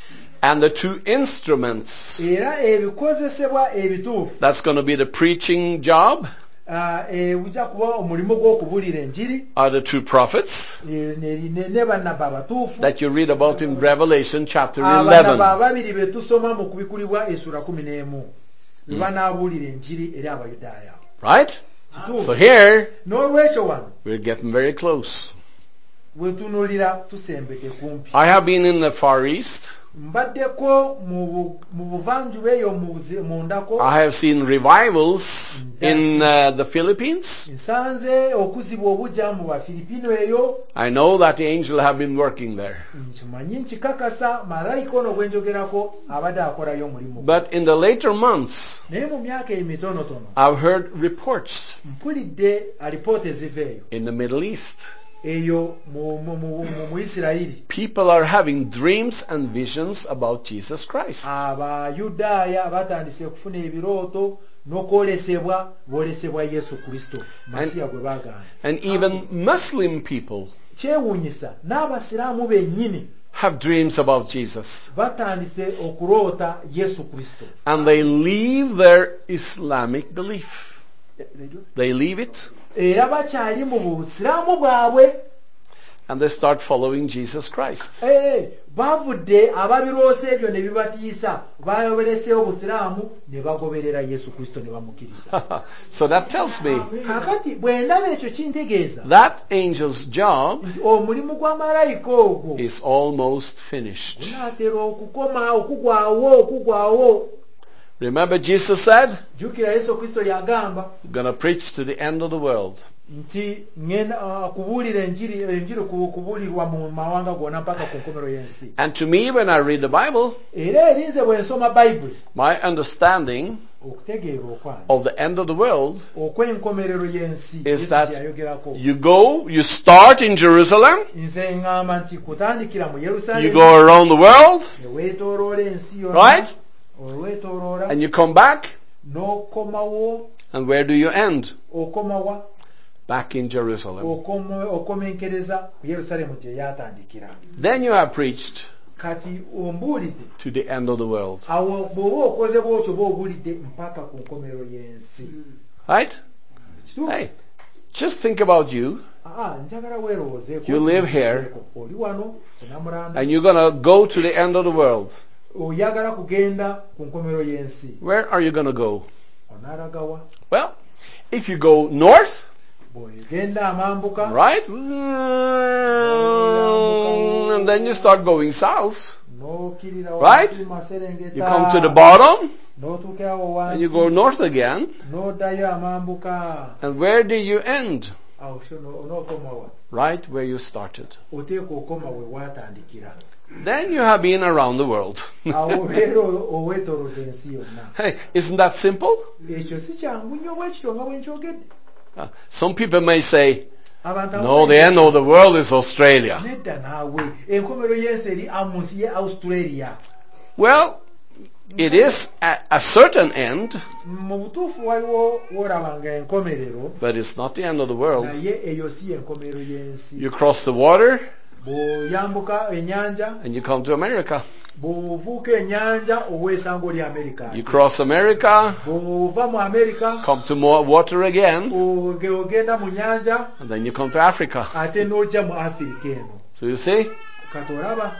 S1: And the two instruments,
S2: era ebikozesebwa ebituufu
S1: that's going to be the preaching job,
S2: ah, ebujja kuba omulimu gw'okubuulira enjiri,
S1: are the two prophets
S2: eh, ne ne- ne bannabba abatuufu,
S1: that you read about in Revelation chapter
S2: abannabba
S1: eleven.
S2: ababiri be tusoma mu kubikulibwa essula kumi n'emu be banaabuulira enjiri eri Abayudaaya.
S1: Right?
S2: Kituufu.
S1: So here,
S2: N'olwekyo wano
S1: we're getting very close.
S2: we tunuulira tusembedde kumpi.
S1: I have been in the Far East.
S2: Mbaddeko mu bu- mu buvanjuba eyo mu buzi- mundako,
S1: I have seen revivals in uh, the Philippines.
S2: nsanze okuzibwa obujja mu Bafiripino eyo.
S1: I know that the angel have been working there.
S2: Nkimanyi nkikakasa malayika ono gwe njogerako abadde akolayo omulimu.
S1: But in the later months,
S2: naye mu myaka emitonotono
S1: I've heard reports
S2: mpulidde alipoota eziva eyo
S1: in the Middle East.
S2: eyo mu- mu- mu- mu- mu Isirayiri,
S1: People are having dreams and visions about Jesus Christ.
S2: Abayudaaya batandise okufuna ebirooto n'okwolesebwa boolesebwa Yesu Kristo, Masiya gwe baagamba.
S1: And even Muslim people
S2: Kyewuunyisa n'Abasiraamu bennyini
S1: have dreams about Jesus.
S2: batandise okuloota Yesu Kristo,
S1: And they leave their Islamic belief. They leave it
S2: era bakyali mu busiraamu bwabwe.
S1: and they start following Jesus Christ.
S2: Eh, bavudde ababiroosa ebyo ne bibatiisa bayobereseewo obusiraamu ne bagoberera Yesu Kristo ne bamukkiriza.
S1: So that tells me
S2: Kakati bwe ndaba ekyo kintegeeza
S1: that angel's job
S2: nti omulimu gwa malayika ogwo
S1: is almost finished.
S2: gunaatera okukoma okugwawo okugwawo.
S1: Remember Jesus said,
S2: Jjukira Yesu Kristo yagamba
S1: I'm going to preach to the end of the world.
S2: nti ngenda uh, kubuulira enjiri enjiri kubuulirwa mu mawanga gonna mpaka ku nkomero y'ensi.
S1: And to me, when I read the Bible,
S2: Era erinze bwe nsoma Bayibuli
S1: my understanding
S2: okutegeera okwange
S1: of the end of the world
S2: okw'enkomerero y'ensi
S1: is
S2: Yesu
S1: that
S2: kyeyayogerako.
S1: you go, you start in Jerusalem,
S2: Nze ngamba nti kutandikira mu
S1: you
S2: Yerusaalemi
S1: go around the world,
S2: ne weetooloola ensi yonna,
S1: right?
S2: olwetooloola
S1: And you come back,
S2: n'okomawo.
S1: and where do you end?
S2: Okomawa
S1: Back in Jerusalem.
S2: okoma okomenkereza ku Yerusaalemi gye yatandikira.
S1: Then you have preached
S2: Kati ombuulidde
S1: to the end of the world.
S2: awo bw'oba okoze bw'otyo oba obuulidde mpaka ku nkomero y'ensi.
S1: Right?
S2: Kituufu?
S1: Hey, just think about you,
S2: Aa, njagala weerowoozeeko.
S1: You live here.
S2: Oli wano Nnamulanda
S1: and you're going to go to the end of the world.
S2: oyagala kugenda ku nkomero y'ensi.
S1: Where are you going to go?
S2: Onaaragawa
S1: Well, if you go north,
S2: bw'ogenda amambuka
S1: right? And then you start going south.
S2: n'okirira
S1: Right?
S2: wansi Maserengeta
S1: You come to the bottom,
S2: n'otuuka awo
S1: and you
S2: wansi
S1: go north again.
S2: n'oddayo amambuka.
S1: And where do you end?
S2: Awo so no- onookomawa
S1: Right where you started.
S2: oteeka okoma we waatandikira.
S1: Then you have been around the world.
S2: Awo obeera oweetoolodde ensi yonna.
S1: Hey, isn't that simple?
S2: Ekyo si kyangu nnyo bwe kityo nga bwe nkyogedde.
S1: Uh, some people may say,
S2: Abantu
S1: no, the end of the world is Australia.
S2: nedda naawe enkomero y'ensi eri mu nsi ye Australia.
S1: Well, it is a, a certain end,
S2: Mu butuufu waliwo w'olaba nga enkomerero,
S1: but it's not the end of the world.
S2: naye eyo si enkomero y'ensi.
S1: You cross the water
S2: Bw'oyambuka ennyanja,
S1: and you come to America.
S2: bw'ovuuka ennyanja ow'esango lya Amerika.
S1: You cross America,
S2: Bw'ova mu Amerika,
S1: come to more water again,
S2: oge- ogenda mu nnyanja,
S1: and then you come to Africa.
S2: ate n'ojja mu Afirika eno.
S1: So you see,
S2: Kati olaba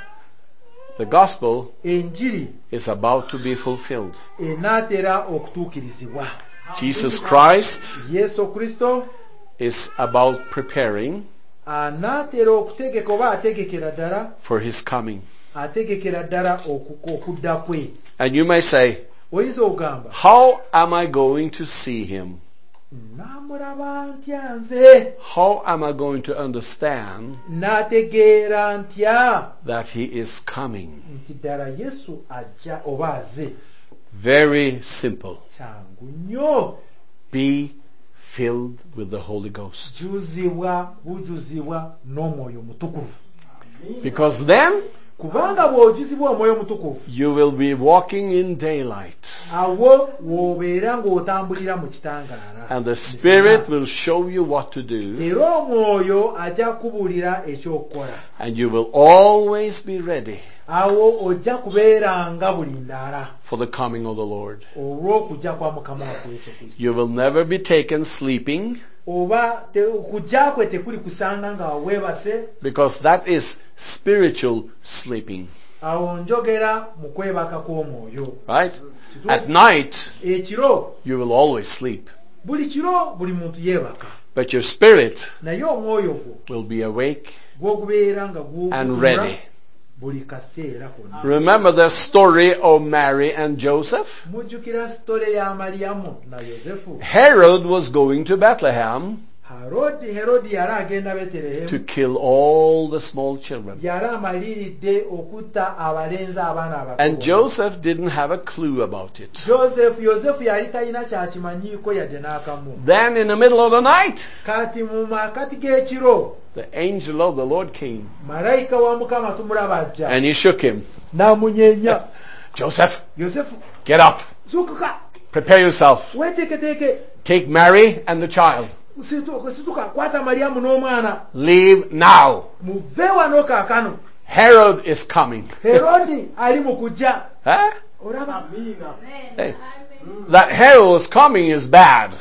S1: the gospel
S2: enjiri
S1: is about to be fulfilled.
S2: enaatera okutuukirizibwa.
S1: Jesus Christ
S2: Yesu Kristo
S1: is about preparing
S2: anaatera okutegeka oba ategekera ddala
S1: for his coming.
S2: ategekera ddala oku- okudda kwe.
S1: And you may say,
S2: Oyinza okugamba
S1: how am I going to see him?
S2: naamulaba ntya nze,
S1: How am I going to understand
S2: n'ategeera ntya
S1: that he is coming?
S2: nti ddala Yesu ajja oba aze.
S1: Very simple.
S2: Kyangu nnyo.
S1: Be filled with the Holy Ghost.
S2: Juzibwa bujuzibwa n'omwoyo mutukuvu.
S1: Because then
S2: Kubanga bw'ojuzibwa omwoyo mutukuvu,
S1: you will be walking in daylight.
S2: awo w'obeera ng'otambulira mu kitangaala.
S1: And the Spirit will show you what to do.
S2: Era omwoyo ajja kukubuulira ekyokukola.
S1: And you will always be ready
S2: Awo ojja kubeeranga buli ndaala
S1: for the coming of the Lord.
S2: olw'okujja kwa Mukama waffe Yesu Kristo.
S1: You will never be taken sleeping,
S2: Oba te- okujja kwe tekuli kusanga nga weebase.
S1: because that is spiritual sleeping.
S2: Awo njogera mu kwebaka kw'omwoyo.
S1: Right?
S2: Kituufu.
S1: At night,
S2: Ekiro,
S1: you will always sleep.
S2: buli kiro buli muntu yeebaka.
S1: But your spirit
S2: Naye omwoyo gwo
S1: will be awake
S2: gwo gubeera nga
S1: and
S2: gw'okuula
S1: ready.
S2: buli kaseera konna.
S1: Remember the story of Mary and Joseph?
S2: Mujjukira sitole ya Maliyamu na Yosefu.
S1: Herod was going to Bethlehem
S2: Herodi Herodi yali agenda
S1: to
S2: Betelehemu.
S1: kill all the small children.
S2: Yali amaliridde okutta abalenzi abaana abato.
S1: And Joseph didn't have a clue about it.
S2: Joseph Yosefu yali talina kyakimanyiiko yadde n'akamu.
S1: Then in the middle of the night,
S2: Kati mu makati g'ekiro
S1: the angel of the Lord came
S2: malayika wa Mukama tumulaba ajja
S1: and he shook him.
S2: n'amunyeenya.
S1: Joseph,
S2: Yosefu,
S1: get up.
S2: zuukuka,
S1: Prepare yourself.
S2: weeteeketeeke,
S1: Take Mary and the child.
S2: situka situka, kwata Maliyamu n'omwana,
S1: Leave now.
S2: muve wano kaakano.
S1: Herod is coming.
S2: Herodi ali mu kujja.
S1: Huh?
S2: Olaba
S1: Hey, that Herod is coming is bad.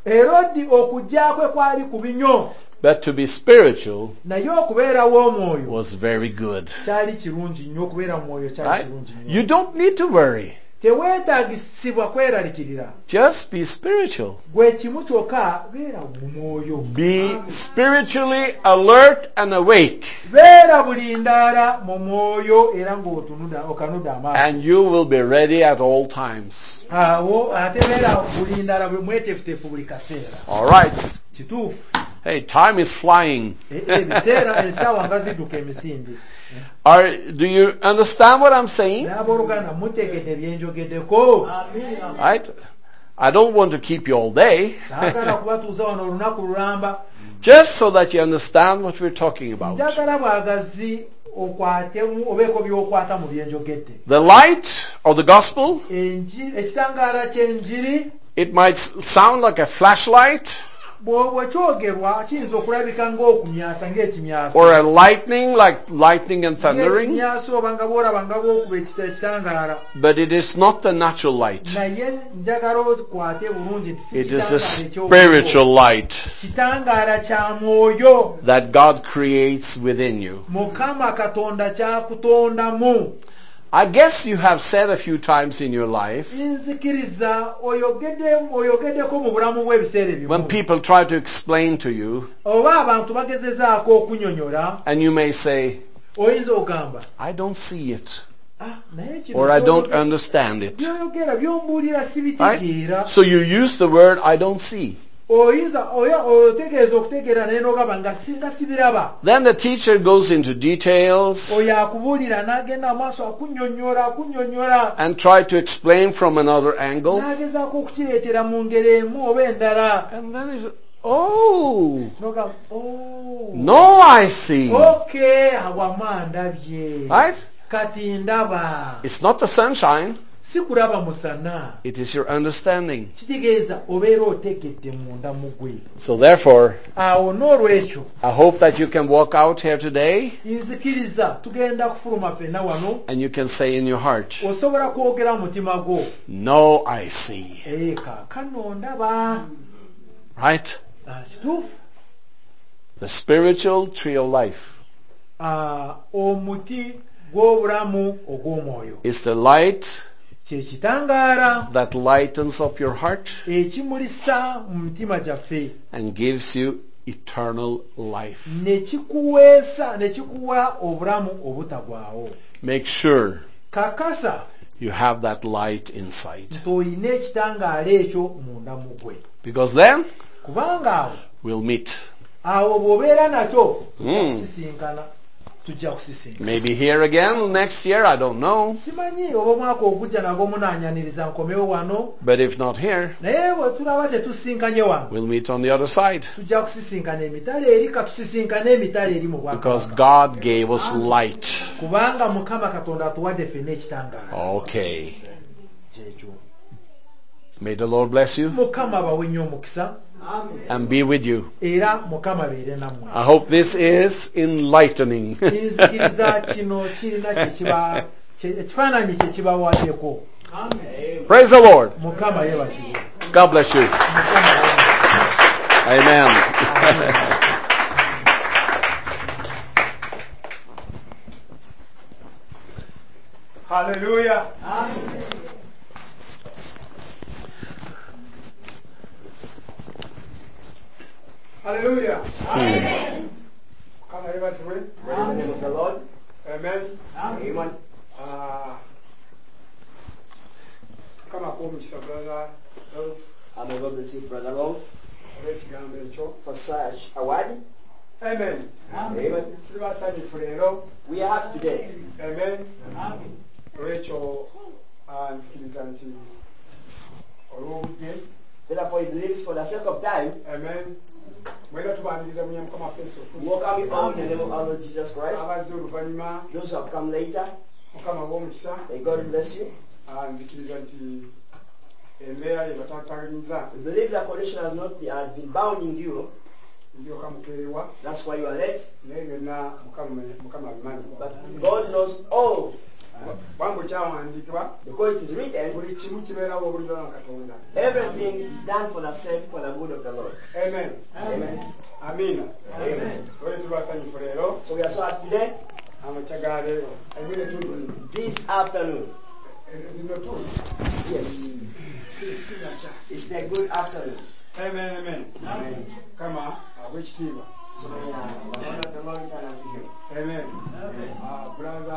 S2: Herodi okujja kwe kwali kubi nnyo,
S1: But to be spiritual
S2: naye okubeerawo omwoyo
S1: was very good.
S2: kyali kirungi nnyo. Okubeera mu mwoyo kyali
S1: Right?
S2: kirungi
S1: You
S2: nnyo.
S1: don't need to worry.
S2: Teweetaagisibwa kweralikirira.
S1: Just be spiritual.
S2: Gwe kimu kyokka beera mu mwoyo.
S1: Be spiritually alert and awake,
S2: Beera bulindaala mu mwoyo era ng'otunula okanuda amaaso.
S1: and you will be ready at all times.
S2: Awo ate beera bulindaala bwe mweteefuteefu buli kaseera.
S1: All right.
S2: Kituufu.
S1: Hey, time is flying.
S2: E- ebiseera ensaawa nga zidduka emisinde.
S1: Are, do you understand what I'm saying?
S2: N'abooluganda mutegedde bye njogeddeko.
S1: Right? I don't want to keep you all day.
S2: Saagala kubatuuza wano olunaku lulamba.
S1: Just so that you understand what we're talking about.
S2: Njagala bwagazi okwatemu obeeko by'okwata mu bye njogedde.
S1: The light of the gospel,
S2: Enjiri, ekitangaala ky'enjiri
S1: it might s- sound like a flashlight
S2: bwe kyogerwa kiyinza okulabika ng'okumyasa ng'ekimyaso.
S1: or a lightning, like lightning and thundering,
S2: Ng'ekimyaso oba nga bw'olaba nga bw'okuba ekita- ekitangaala.
S1: but it is not the natural light.
S2: Naye njagala okwate bulungi nti si
S1: It is a
S2: kitangaala eky'obulyo.
S1: spiritual light
S2: Kitangaala kya mwoyo.
S1: that God creates within you.
S2: Mukama Katonda kyakutondamu.
S1: I guess you have said a few times in your life,
S2: Nzikiriza oyogedde oyogeddeko mu bulamu bw'ebiseera
S1: when
S2: ebimu.
S1: people try to explain to you,
S2: Oba abantu bagezezaako okunyonyola,
S1: and you may say,
S2: oyinza okugamba,
S1: I don't see it,
S2: ah, naye kino
S1: or I don't
S2: by'oyogera-
S1: understand it.
S2: by'oyogera by'ombuulira
S1: Right?
S2: sibitegeera.
S1: So you use the word I don't see.
S2: Oyinza oya otegeeza okutegeera naye n'ogamba nga singa sibiraba.
S1: Then the teacher goes into details
S2: Oyo akubuulira n'agenda amaaso akunnyonnyola akunnyonnyola
S1: and try to explain from another angle.
S2: n'agezaako okukireetera mu ngeri emu oba endala.
S1: And then he says, oh,
S2: N'ogamba, oh,
S1: no, I see.
S2: okay, awama ndabye.
S1: Right?
S2: Kati ndaba.
S1: It's not the sunshine.
S2: Si kulaba musana.
S1: It is your understanding.
S2: Kitegeeza obeera otegedde munda mu gwe.
S1: So therefore,
S2: Awo n'olwekyo
S1: I hope that you can walk out here today
S2: nzikiriza tugenda kufuluma ffenna wano,
S1: and you can say in your heart,
S2: osobola kwogera mu mutima gwo,
S1: no, I see.
S2: ee kaakano ndaba.
S1: Right?
S2: Ah, kituufu.
S1: The spiritual tree of life
S2: Ah, omuti gw'obulamu ogw'omwoyo
S1: is the light
S2: kye kitangaala
S1: that lightens up your heart
S2: ekimulisa mu mitima gyaffe
S1: and gives you eternal life.
S2: ne kikuweesa ne kikuwa obulamu obutagwawo.
S1: Make sure
S2: Kakasa
S1: you have that light inside,
S2: nti olina ekitangaala ekyo munda mu gwe,
S1: because then
S2: kubanga awo
S1: we'll meet.
S2: awo bw'obeera nakyo tujja
S1: Mm.
S2: kusisinkana tujja kusisinkana.
S1: Maybe here again next year, I don't know.
S2: Simanyi oba omwaka ogujja nagwo munaanyaniriza nkomewo wano,
S1: But if not here,
S2: naye bwe tulaba tetusinkanye wano
S1: we'll meet on the other side,
S2: tujja kusisinkana emitala eri, katusisinkane emitala eri mu
S1: because
S2: bwakabaka,
S1: God gave us light.
S2: kubanga Mukama Katonda atuwadde ffenna ekitangaala.
S1: Okay.
S2: Kyekyo.
S1: May the Lord bless you
S2: Mukama bawe nnyo omukisa
S1: and be with you.
S2: era Mukama beere nammwe.
S1: I hope this is enlightening.
S2: Nzikiriza kino kirina kyekiba kye- ekifaananyi kye kibawaddeko.
S1: Praise the Lord.
S2: Mukama yeebazibwe.
S1: God bless you.
S2: Mukama bawe.
S1: Amen.
S2: Hallelujah. Hallelujah.
S1: Hmm.
S2: Mukama yeebazibwe.
S3: Praise the name of the Lord.
S2: Amen.
S3: Amen.
S2: Ah, Mukama akuwe omukisa brother Rolf
S3: And may God bless you, Brother Love,
S2: olw'ekigambo ekyo.
S3: for such a word.
S2: Amen.
S3: Amen.
S2: Tuli basanyufu leero.
S3: We are happy today.
S2: Amen. Olwekyo ah, nzikiriza nti olw'obudde.
S3: Therefore, he believes for the sake of time,
S2: Amen. Mwenda tubaniriza mu Mukama Yesu
S3: we welcome you all in the name of our Lord Jesus Christ.
S2: abazze oluvannyuma.
S3: Those who have come later,
S2: Mukama w'omukisa.
S3: may God bless you.
S2: Ah, nzikiriza nti embeera ye bataataganyiza
S3: We believe the condition has not has been bounding you.
S2: ndyoka mukerewa
S3: That's why you are late.
S2: naye byonna Mukama Mukama abimanyi.
S3: But God knows all.
S4: bambu kyawandiikibwa
S3: Because it is written,
S4: buli kimu kibeerawo obuliro na Katonda.
S3: everything is done for the sake, for the good of the Lord.
S4: Amen.
S3: Amen.
S4: Amiina.
S3: Amen.
S4: Ole tubasanyufu leero
S3: So we are so happy today,
S4: amakya ga leero ebire tudu
S3: this afternoon.
S4: lino tudu.
S3: Yes, it's the good afternoon.
S4: Amen, amen.
S3: Amen.
S4: Kama abwekitiibwa.
S3: So we are, the Lord of the Lord, and unto him.
S4: Amen. Ah, brother